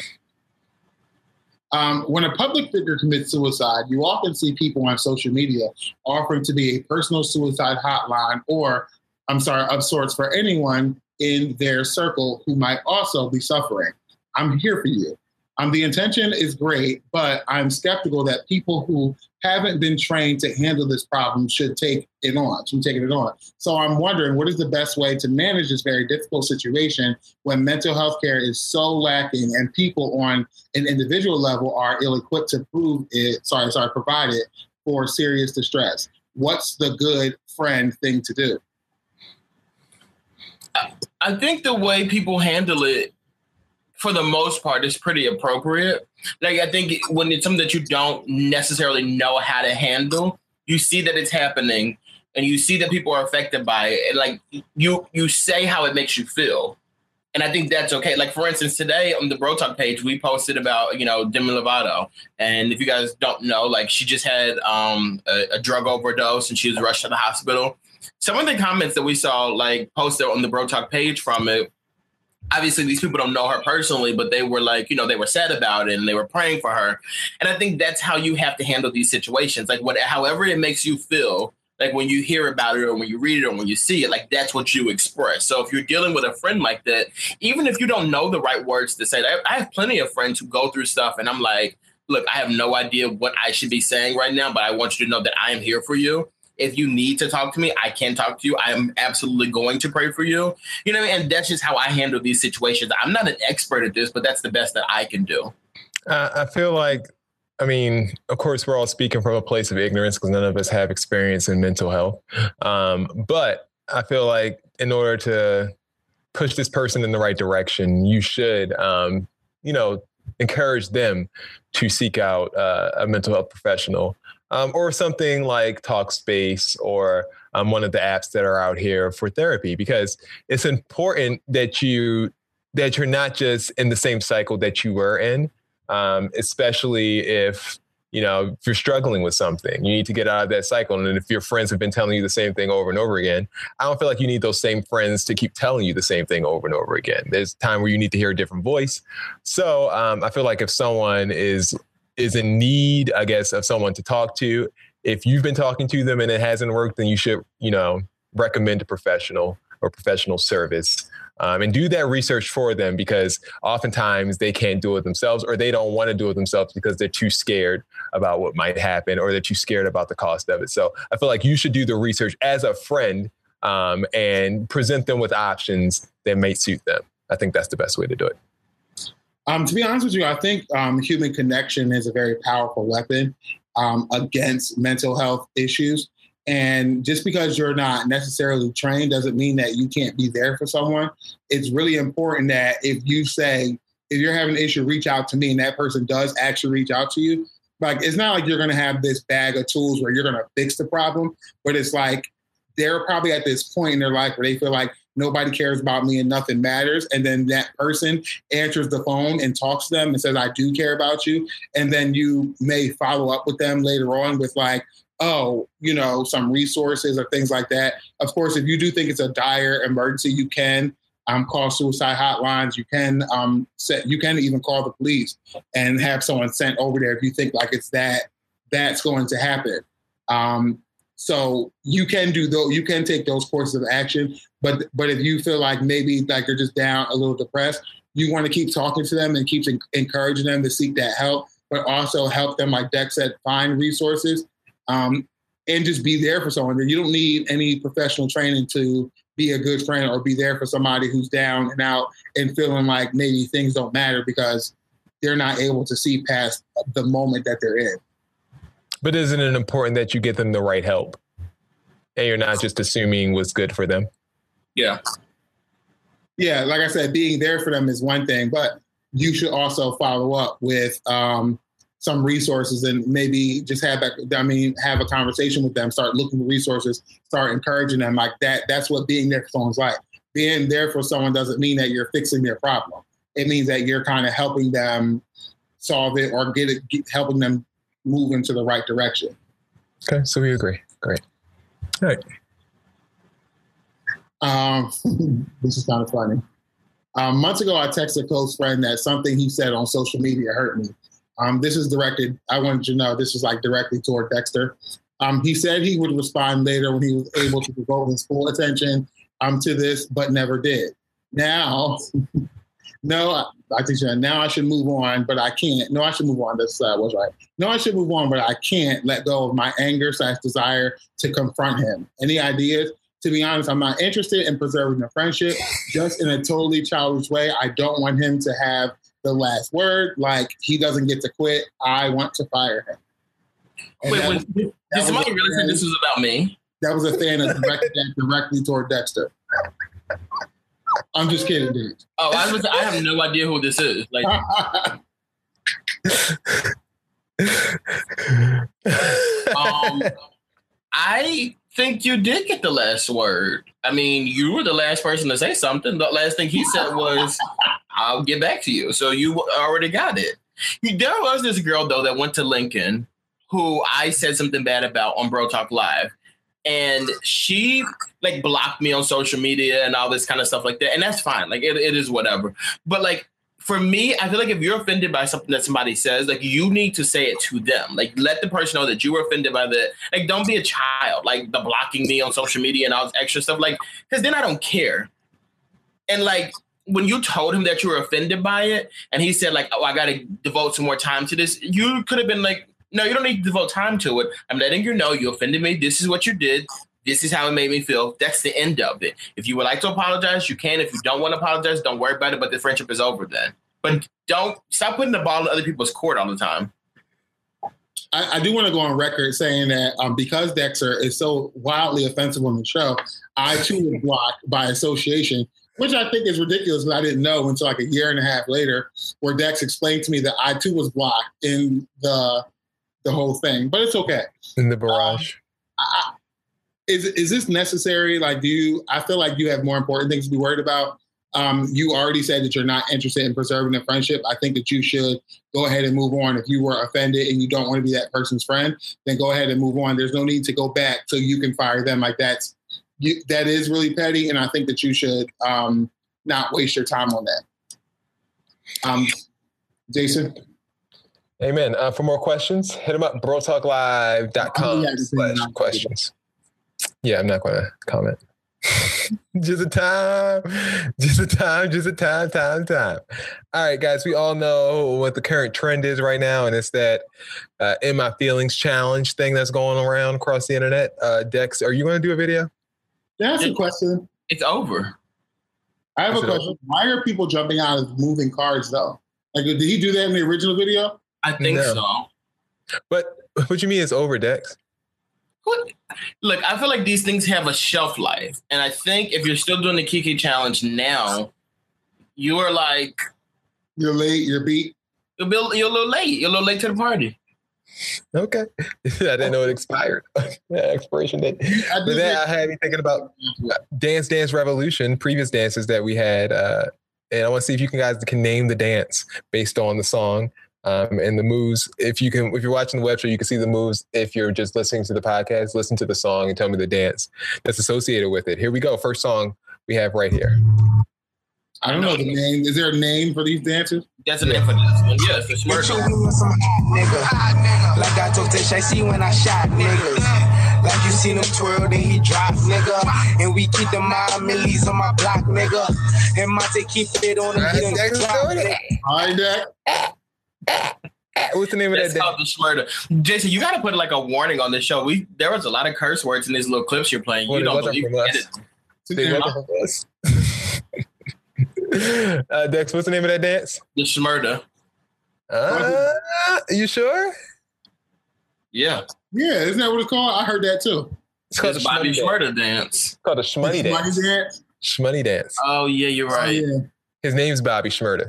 When a public figure commits suicide, you often see people on social media offering to be a personal suicide hotline of sorts for anyone in their circle who might also be suffering. I'm here for you. The intention is great, but I'm skeptical that people who haven't been trained to handle this problem should take it on. So I'm wondering, what is the best way to manage this very difficult situation when mental health care is so lacking and people on an individual level are ill-equipped to provide it for serious distress? What's the good friend thing to do? I think the way people handle it, for the most part, is pretty appropriate. Like, I think when it's something that you don't necessarily know how to handle, you see that it's happening and you see that people are affected by it. And like you say how it makes you feel. And I think that's okay. Like, for instance, today on the Bro Talk page, we posted about, Demi Lovato. And if you guys don't know, like, she just had a drug overdose and she was rushed to the hospital. Some of the comments that we saw, like, posted on the Bro Talk page from it, obviously these people don't know her personally, but they were like, they were sad about it and they were praying for her. And I think that's how you have to handle these situations. Like, however it makes you feel, like when you hear about it or when you read it or when you see it, like that's what you express. So if you're dealing with a friend like that, even if you don't know the right words to say, I have plenty of friends who go through stuff and I'm like, look, I have no idea what I should be saying right now, but I want you to know that I am here for you. If you need to talk to me, I can talk to you. I am absolutely going to pray for you. You know what I mean? And that's just how I handle these situations. I'm not an expert at this, but that's the best that I can do. I feel like, of course, we're all speaking from a place of ignorance because none of us have experience in mental health. But I feel like in order to push this person in the right direction, you should, encourage them to seek out a mental health professional. Or something like Talkspace or one of the apps that are out here for therapy, because it's important that you're not just in the same cycle that you were in, especially if you're struggling with something. You need to get out of that cycle. And if your friends have been telling you the same thing over and over again, I don't feel like you need those same friends to keep telling you the same thing over and over again. There's a time where you need to hear a different voice. So I feel like if someone is in need, I guess, of someone to talk to, if you've been talking to them and it hasn't worked, then you should, recommend a professional or professional service and do that research for them, because oftentimes they can't do it themselves or they don't want to do it themselves because they're too scared about what might happen or they're too scared about the cost of it. So I feel like you should do the research as a friend and present them with options that may suit them. I think that's the best way to do it. To be honest with you, I think human connection is a very powerful weapon against mental health issues. And just because you're not necessarily trained doesn't mean that you can't be there for someone. It's really important that if you're having an issue, reach out to me, and that person does actually reach out to you. Like, it's not like you're going to have this bag of tools where you're going to fix the problem, but it's like they're probably at this point in their life where they feel like nobody cares about me and nothing matters. And then that person answers the phone and talks to them and says, I do care about you. And then you may follow up with them later on with like, oh, some resources or things like that. Of course, if you do think it's a dire emergency, you can call suicide hotlines. You can even call the police and have someone sent over there if you think like that's going to happen. So you can take those courses of action. But if you feel like maybe like you're just down a little depressed, you want to keep talking to them and keep encouraging them to seek that help, but also help them, like Dex said, find resources and just be there for someone. You don't need any professional training to be a good friend or be there for somebody who's down and out and feeling like maybe things don't matter because they're not able to see past the moment that they're in. But isn't it important that you get them the right help and you're not just assuming what's good for them? Yeah. Yeah, like I said, being there for them is one thing, but you should also follow up with some resources and maybe just have a conversation with them, start looking for resources, start encouraging them like that. That's what being there for someone's like. Being there for someone doesn't mean that you're fixing their problem. It means that you're kind of helping them solve it or helping them move into the right direction. Okay, so we agree. Great. All right. This is kind of funny. Months ago, I texted a close friend that something he said on social media hurt me. This is directed, I wanted you to know, this is like directly toward Dexter. He said he would respond later when he was able to devote his full attention to this, but never did. Now, now I should move on, but I can't. No, I should move on. This was right. No, I should move on, but I can't let go of my anger/desire to confront him. Any ideas? To be honest, I'm not interested in preserving the friendship, just in a totally childish way. I don't want him to have the last word. Like, he doesn't get to quit. I want to fire him. Did somebody really say this was about me? That was a fan that directed that directly toward Dexter. I'm just kidding, dude. Oh, I have no idea who this is. Like, I think you did get the last word. I mean, you were the last person to say something. The last thing he said was, I'll get back to you. So you already got it. There was this girl, though, that went to Lincoln who I said something bad about on Bro Talk Live. And she like blocked me on social media and all this kind of stuff like that. And that's fine. Like it is whatever. But like for me, I feel like if you're offended by something that somebody says, like you need to say it to them. Like let the person know that you were offended by that. Like don't be a child, like the blocking me on social media and all this extra stuff. Like, because then I don't care. And like when you told him that you were offended by it and he said like, oh, I got to devote some more time to this. You could have been like, no, you don't need to devote time to it. I'm letting you know you offended me. This is what you did. This is how it made me feel. That's the end of it. If you would like to apologize, you can. If you don't want to apologize, don't worry about it. But the friendship is over then. But don't stop putting the ball in other people's court all the time. I do want to go on record saying that because Dexter is so wildly offensive on the show, I too was blocked by association, which I think is ridiculous. But I didn't know until like a year and a half later, where Dex explained to me that I too was blocked in the whole thing. But it's okay. In the barrage. Is this necessary? Like, I feel like you have more important things to be worried about. You already said that you're not interested in preserving the friendship. I think that you should go ahead and move on. If you were offended and you don't want to be that person's friend, then go ahead and move on. There's no need to go back so you can fire them. Like that is really petty. And I think that you should not waste your time on that. Jason? Amen. For more questions, hit them up, brotalklive.com/questions. Yeah, I'm not going to comment. Just a time. All right, guys, we all know what the current trend is right now, and it's that In My Feelings challenge thing that's going around across the internet. Dex, are you going to do a video? That's a question. It's over. I have a question. Why are people jumping out of moving cars, though? Like, did he do that in the original video? I think so. But what you mean it's over, Dex? Look, I feel like these things have a shelf life. And I think if you're still doing the Kiki Challenge now, you are like... You're late, you're beat. You're a little late. You're a little late to the party. Okay. I didn't know it expired. Expiration date. But then I had me thinking about Dance Dance Revolution, previous dances that we had. And I want to see if you guys can name the dance based on the song. And the moves, if you're watching the web show, you can see the moves. If you're just listening to the podcast, listen to the song and tell me the dance that's associated with it. Here we go. First song we have right here. I don't know the name. Is there a name for these dancers? That's a name for this one. Yes, it's Smurf. Like I told Tish, I see when I shot niggas. Like you seen him twirl, then he drop, nigga. And we keep the mind millies on my block, nigga. And Monte keep it on the beat and drop, nigga. All right, Dak. What's the name of that? It's called the Schmurda. Jason, you got to put like a warning on this show. There was a lot of curse words in these little clips you're playing. You don't believe it. They wasn't from us. Dex, what's the name of that dance? The Schmurda. You sure? Yeah. Yeah, isn't that what it's called? I heard that too. It's called the Bobby Schmurda dance. It's called the Shmoney dance. Shmoney dance. Oh, yeah, you're right. Oh, yeah. His name's Bobby Shmurda.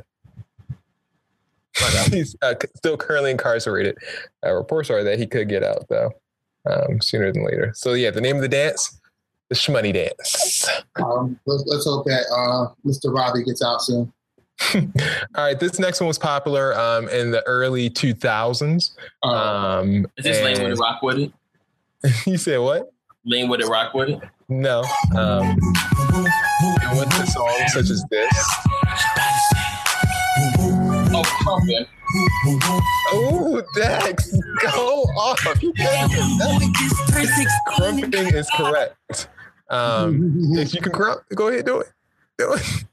He's still currently incarcerated. Reports are that he could get out, though, sooner than later. So, yeah, the name of the dance, the Shmoney dance. Let's hope that Mr. Robbie gets out soon. All right, this next one was popular in the early 2000s. Is this Lane With It Rock With It? You said what? Lane With It Rock With It? No. It went to songs such as this. Oh, Crumpin'. Oh, Dex, go off. You can't get that. Crumping is correct. If you can crump, go ahead, do it. Do it.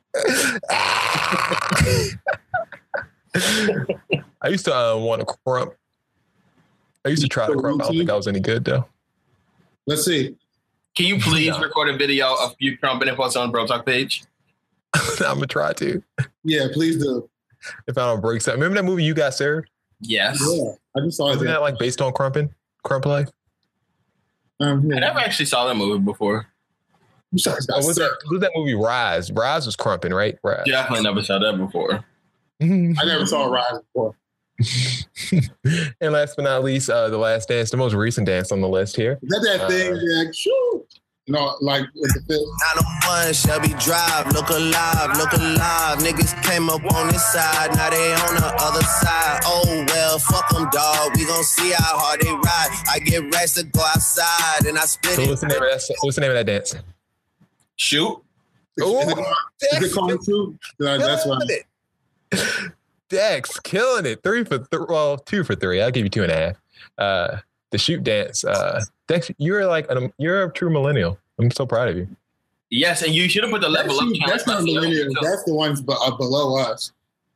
I used to want to crump. I used to try to crump. I don't think I was any good, though. Let's see. Can you please record a video of you crumping and post it on the Bro Talk page? I'm going to try to. Yeah, please do. If I don't break something. Remember that movie You Got Served? Yes. Yeah, I just saw it. Isn't that like based on Crump Life? Yeah. I never actually saw that movie before. Was that movie Rise? Rise was crumping, right? Rise. Definitely never saw that before. I never saw Rise before. And last but not least, The Last Dance, the most recent dance on the list here. Is that thing? Like, shoo. No, like with the fifth. 901 Shelby Drive, look alive. Niggas came up on this side, now they on the other side. Oh well, fuck them, dog. We gon' see how hard they ride. I get rest to go outside and I spit so it. What's the name of that dance? Shoot. Oh, Is it called Shoot? That's why. Dex killing it. 2 for 3. I'll give you 2.5. The Shoot dance. Dex, you're a true millennial. I'm so proud of you. Yes, and you should have put the level up. That's not millennials. That's the ones below us.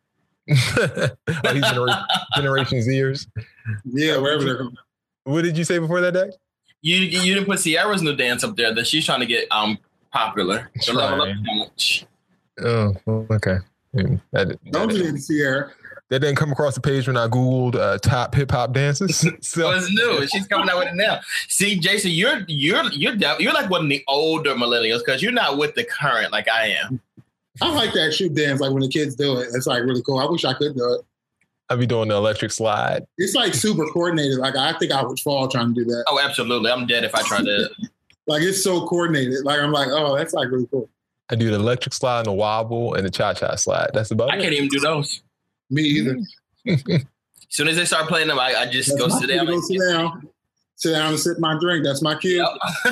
He's Generation Zers. Yeah, wherever they're from. What did you say before that, Dex? You didn't put Sierra's new dance up there that she's trying to get popular. The level up challenge. Oh, okay. Don't do that, Sierra. That didn't come across the page when I Googled top hip hop dances. So it's new. She's coming out with it now. See, Jason, you're like one of the older millennials because you're not with the current like I am. I like that shoot dance. Like when the kids do it, it's like really cool. I wish I could do it. I'd be doing the electric slide. It's like super coordinated. Like I think I would fall trying to do that. Oh, absolutely. I'm dead if I try to. Like it's so coordinated. Like I'm like, oh, that's like really cool. I do the electric slide and the wobble and the cha-cha slide. That's about it. I can't even do those. Me either. As soon as they start playing them, I just that's go sit down. Sit down and sip my drink. That's my cue.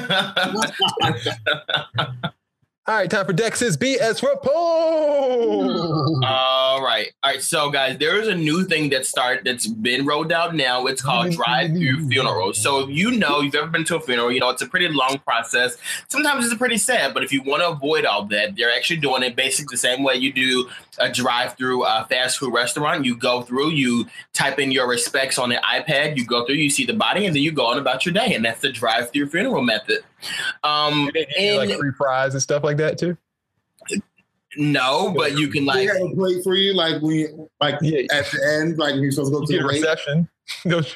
Yep. All right, time for Dex's BS report. All right. So, guys, there is a new thing that's been rolled out now. It's called drive-through funerals. So, if you've ever been to a funeral, it's a pretty long process. Sometimes it's pretty sad, but if you want to avoid all that, they're actually doing it basically the same way you do a drive-through fast food restaurant. You go through, you type in your respects on the iPad, you go through, you see the body, and then you go on about your day. And that's the drive-through funeral method. Like free fries and stuff like that too. No, but you can they have a plate for you, like when you, at the end, like when you're supposed to go to the reception. Don't you?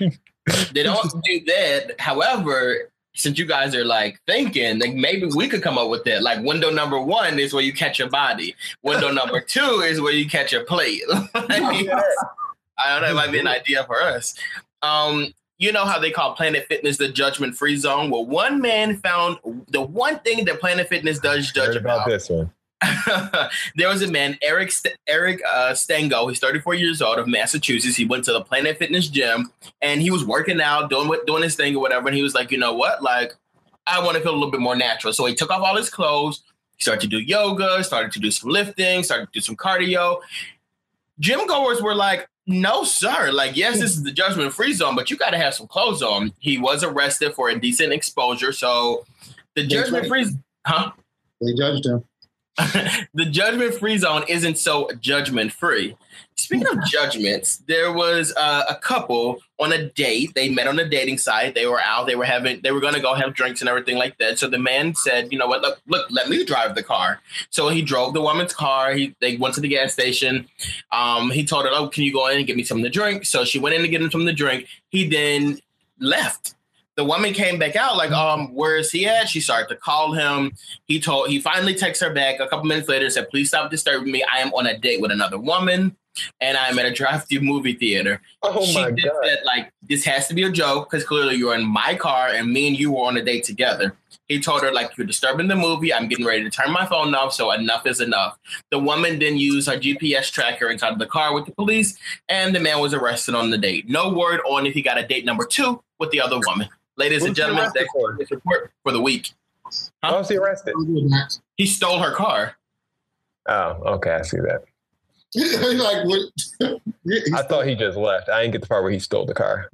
They don't do that. However, since you guys are like thinking, like maybe we could come up with that. Like window number 1 is where you catch your body. Window number 2 is where you catch your plate. I don't know. It might be an idea for us. You know how they call Planet Fitness the judgment-free zone? Well, one man found the one thing that Planet Fitness does judge about. This one. There was a man, Eric Stango. He's 34 years old of Massachusetts. He went to the Planet Fitness gym and he was working out, doing his thing or whatever. And he was like, you know what? Like, I want to feel a little bit more natural. So he took off all his clothes. He started to do yoga, started to do some lifting, started to do some cardio. Gym goers were like, no, sir. Like, yes, this is the judgment-free zone, but you got to have some clothes on. He was arrested for indecent exposure. So the judgment-free, They judged him. The judgment-free zone isn't so judgment-free. Speaking of judgments, there was a couple on a date. They met on a dating site. They were out. They were going to go have drinks and everything like that. So the man said, you know what, look, let me drive the car. So he drove the woman's car. They went to the gas station. He told her, oh, can you go in and get me something to drink? So she went in to get him something to drink. He then left. The woman came back out like, where is he at? She started to call him. He finally texted her back a couple minutes later and said, please stop disturbing me. I am on a date with another woman and I'm at a drive-through movie theater. Oh my God. Said, like, this has to be a joke because clearly you're in my car and me and you were on a date together. He told her, like, you're disturbing the movie. I'm getting ready to turn my phone off, so enough is enough. The woman then used her GPS tracker inside of the car with the police, and the man was arrested on the date. No word on if he got a date number 2 with the other woman. Ladies and gentlemen, that's his report for the week. How was he arrested? He stole her car. Oh, okay. I see that. Like, what? I thought he just left. I didn't get the part where he stole the car.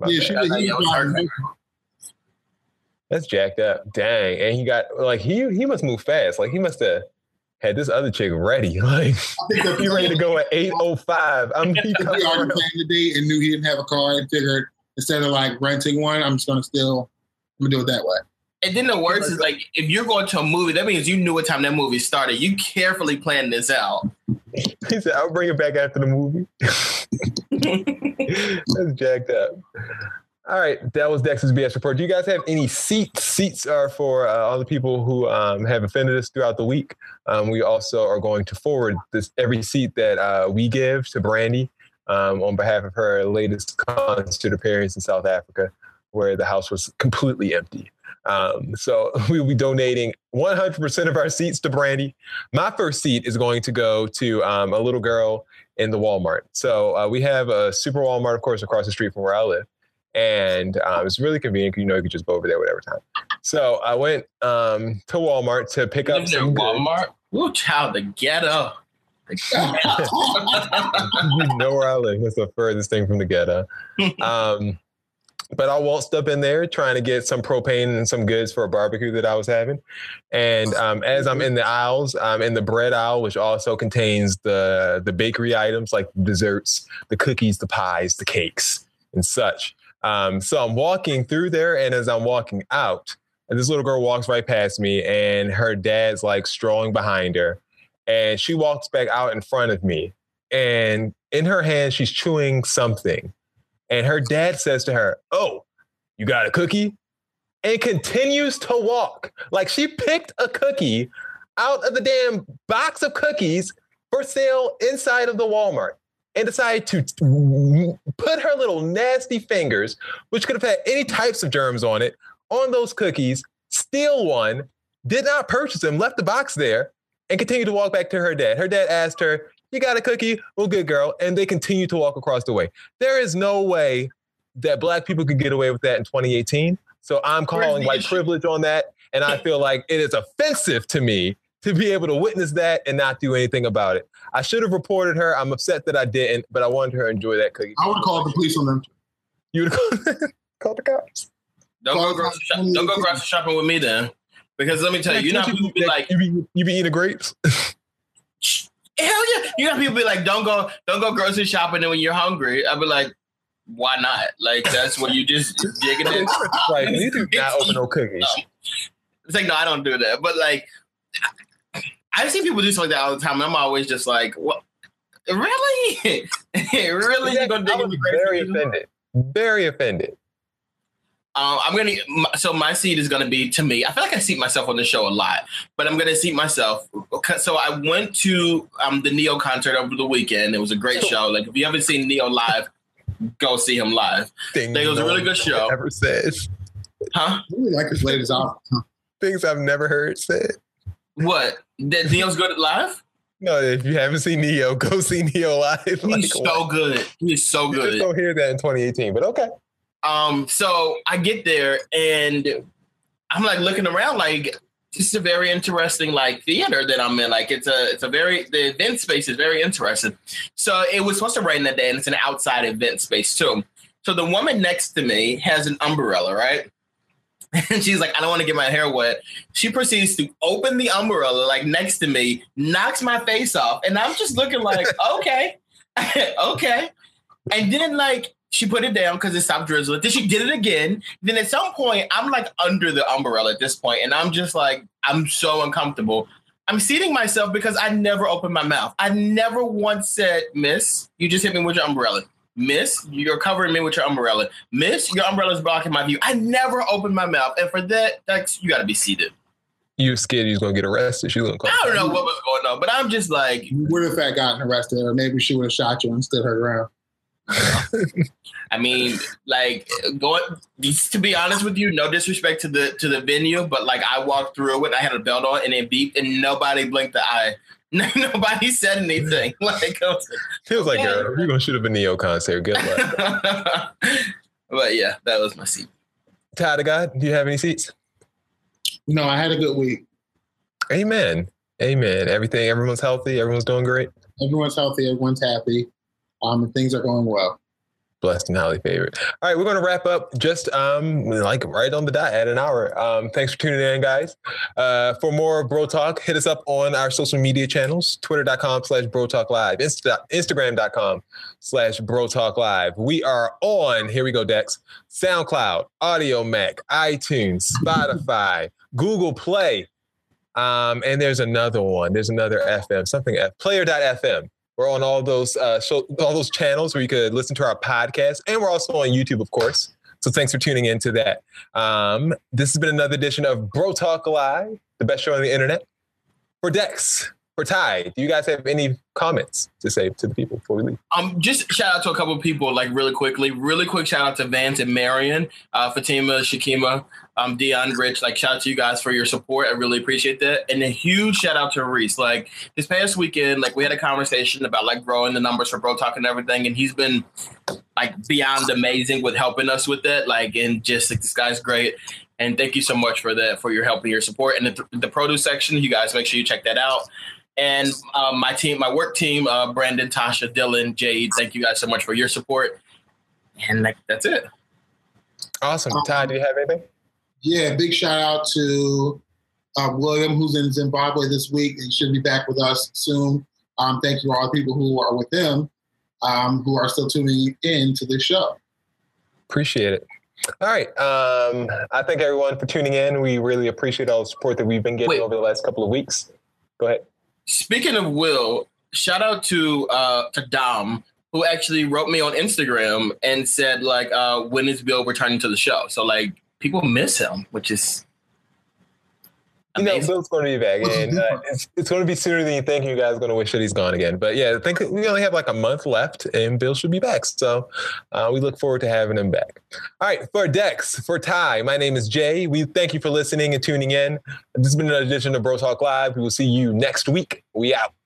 That's jacked up. Dang. And he got, like, he must move fast. Like, he must have had this other chick ready. Like, he ready to go at 8:05. He already planned the date and knew he didn't have a car and figured instead of like renting one, I'm just going to do it that way. And then the worst is, like, if you're going to a movie, that means you knew what time that movie started. You carefully planned this out. He said, I'll bring it back after the movie. That's jacked up. All right. That was Dex's BS Report. Do you guys have any seats? Seats are for all the people who have offended us throughout the week. We also are going to forward every seat that we give to Brandy on behalf of her latest concert appearance in South Africa, where the house was completely empty. So we'll be donating 100% of our seats to Brandy. My first seat is going to go to a little girl in the Walmart. So we have a super Walmart, of course, across the street from where I live. And it's really convenient. You know, you can just go over there whatever time. So I went to Walmart to pick up some Walmart. Ooh, child, the ghetto. You know where I live. That's the furthest thing from the ghetto. But I waltzed up in there trying to get some propane and some goods for a barbecue that I was having. And as I'm in the aisles, I'm in the bread aisle, which also contains the bakery items like desserts, the cookies, the pies, the cakes, and such. So I'm walking through there, and as I'm walking out, this little girl walks right past me, and her dad's like strolling behind her. And she walks back out in front of me. And in her hand, she's chewing something. And her dad says to her, "Oh, you got a cookie?" And continues to walk. Like she picked a cookie out of the damn box of cookies for sale inside of the Walmart and decided to put her little nasty fingers, which could have had any types of germs on it, on those cookies, steal one, did not purchase them, left the box there, and continued to walk back to her dad. Her dad asked her, "You got a cookie?" "Well, good girl." And they continue to walk across the way. There is no way that Black people could get away with that in 2018. So I'm calling white privilege on that. And I feel like it is offensive to me to be able to witness that and not do anything about it. I should have reported her. I'm upset that I didn't, but I wanted her to enjoy that cookie. I would have called the police on them. You would have called the cops? Don't go grocery shopping with me then. Because let me tell you, you know how people be like... You be eating grapes? Hell yeah. You know people be like, don't go grocery shopping when you're hungry. I'll be like, why not? Like, that's what you just digging in. Like, you do not open no cookies. It's like, no, I don't do that. But like, I've seen people do something like that all the time. And I'm always just like, what? Really? Really? Yeah, I was very offended. Very offended. So my seat is gonna be, to me, I feel like I seat myself on the show a lot, but I'm gonna seat myself. So I went to the Neo concert over the weekend. It was a great show. Like, if you haven't seen Neo live, go see him live. It was a really good show. Ever says, huh? I really like his latest album. Things I've never heard said. What? That Neo's good at live? No, if you haven't seen Neo, go see Neo live. He's so good. He's so good. You just don't hear that in 2018, but okay. So I get there and I'm like looking around, like, this is a very interesting like theater that I'm in. Like, the event space is very interesting. So it was supposed to rain that day, and it's an outside event space too. So the woman next to me has an umbrella, right? And she's like, I don't want to get my hair wet. She proceeds to open the umbrella like next to me, knocks my face off, and I'm just looking like, okay, okay. And then like, she put it down because it stopped drizzling. Then she did it again. Then at some point, I'm like under the umbrella at this point, and I'm just like, I'm so uncomfortable. I'm seating myself because I never opened my mouth. I never once said, Miss, you just hit me with your umbrella. Miss, you're covering me with your umbrella. Miss, your umbrella's blocking my view. I never opened my mouth. And for that, you got to be seated. You were scared you was going to get arrested. She was I don't know what was going on, but I'm just like. You would have gotten arrested, or maybe she would have shot you and stood her ground. I mean, like, to be honest with you, no disrespect to the venue, but like, I walked through it, I had a belt on, and it beeped, and nobody blinked the eye. Nobody said anything. Like, feels like you're gonna shoot up a Neo concert. Good luck. But yeah, that was my seat. Ty the God, do you have any seats? No, I had a good week. Amen. Everyone's healthy. Everyone's doing great. Everyone's healthy. Everyone's happy. And things are going well. Blessed and highly favored. All right, we're going to wrap up just like right on the dot at an hour. Thanks for tuning in, guys. For more Bro Talk, hit us up on our social media channels, twitter.com/BroTalkLive, Instagram.com/BroTalkLive. We are on, here we go, Dex, SoundCloud, Audio Mac, iTunes, Spotify, Google Play. And there's another one. There's another FM, player.fm. We're on all those channels where you could listen to our podcast, and we're also on YouTube, of course. So thanks for tuning into that. This has been another edition of Bro Talk Live, the best show on the internet. For Dex, for Ty, do you guys have any comments to say to the people before we leave? Just shout out to a couple of people, like really quickly. Really quick shout out to Vance and Marion, Fatima, Shakima, Dion, Rich. Like, shout out to you guys for your support. I really appreciate that. And a huge shout out to Reese. Like, this past weekend, like, we had a conversation about like growing the numbers for Bro Talk and everything, and he's been like beyond amazing with helping us with that. Like, and just like, this guy's great. And thank you so much for that, for your help and your support. And the produce section, you guys make sure you check that out. And my work team, Brandon, Tasha, Dylan, Jade, thank you guys so much for your support. And that's it. Awesome. Ty, do you have anything? Yeah, big shout out to William, who's in Zimbabwe this week and should be back with us soon. Thank you to all the people who are with him, who are still tuning in to this show. Appreciate it. All right. I thank everyone for tuning in. We really appreciate all the support that we've been getting over the last couple of weeks. Go ahead. Speaking of Will, shout out to Dom, who actually wrote me on Instagram and said, like, when is Bill returning to the show? So, like, people miss him, which is amazing. Bill's going to be back, and it's going to be sooner than you think. You guys are going to wish that he's gone again. But, yeah, I think we only have like a month left, and Bill should be back. So we look forward to having him back. All right, for Dex, for Ty, my name is Jay. We thank you for listening and tuning in. This has been another edition of Bro Talk Live. We will see you next week. We out.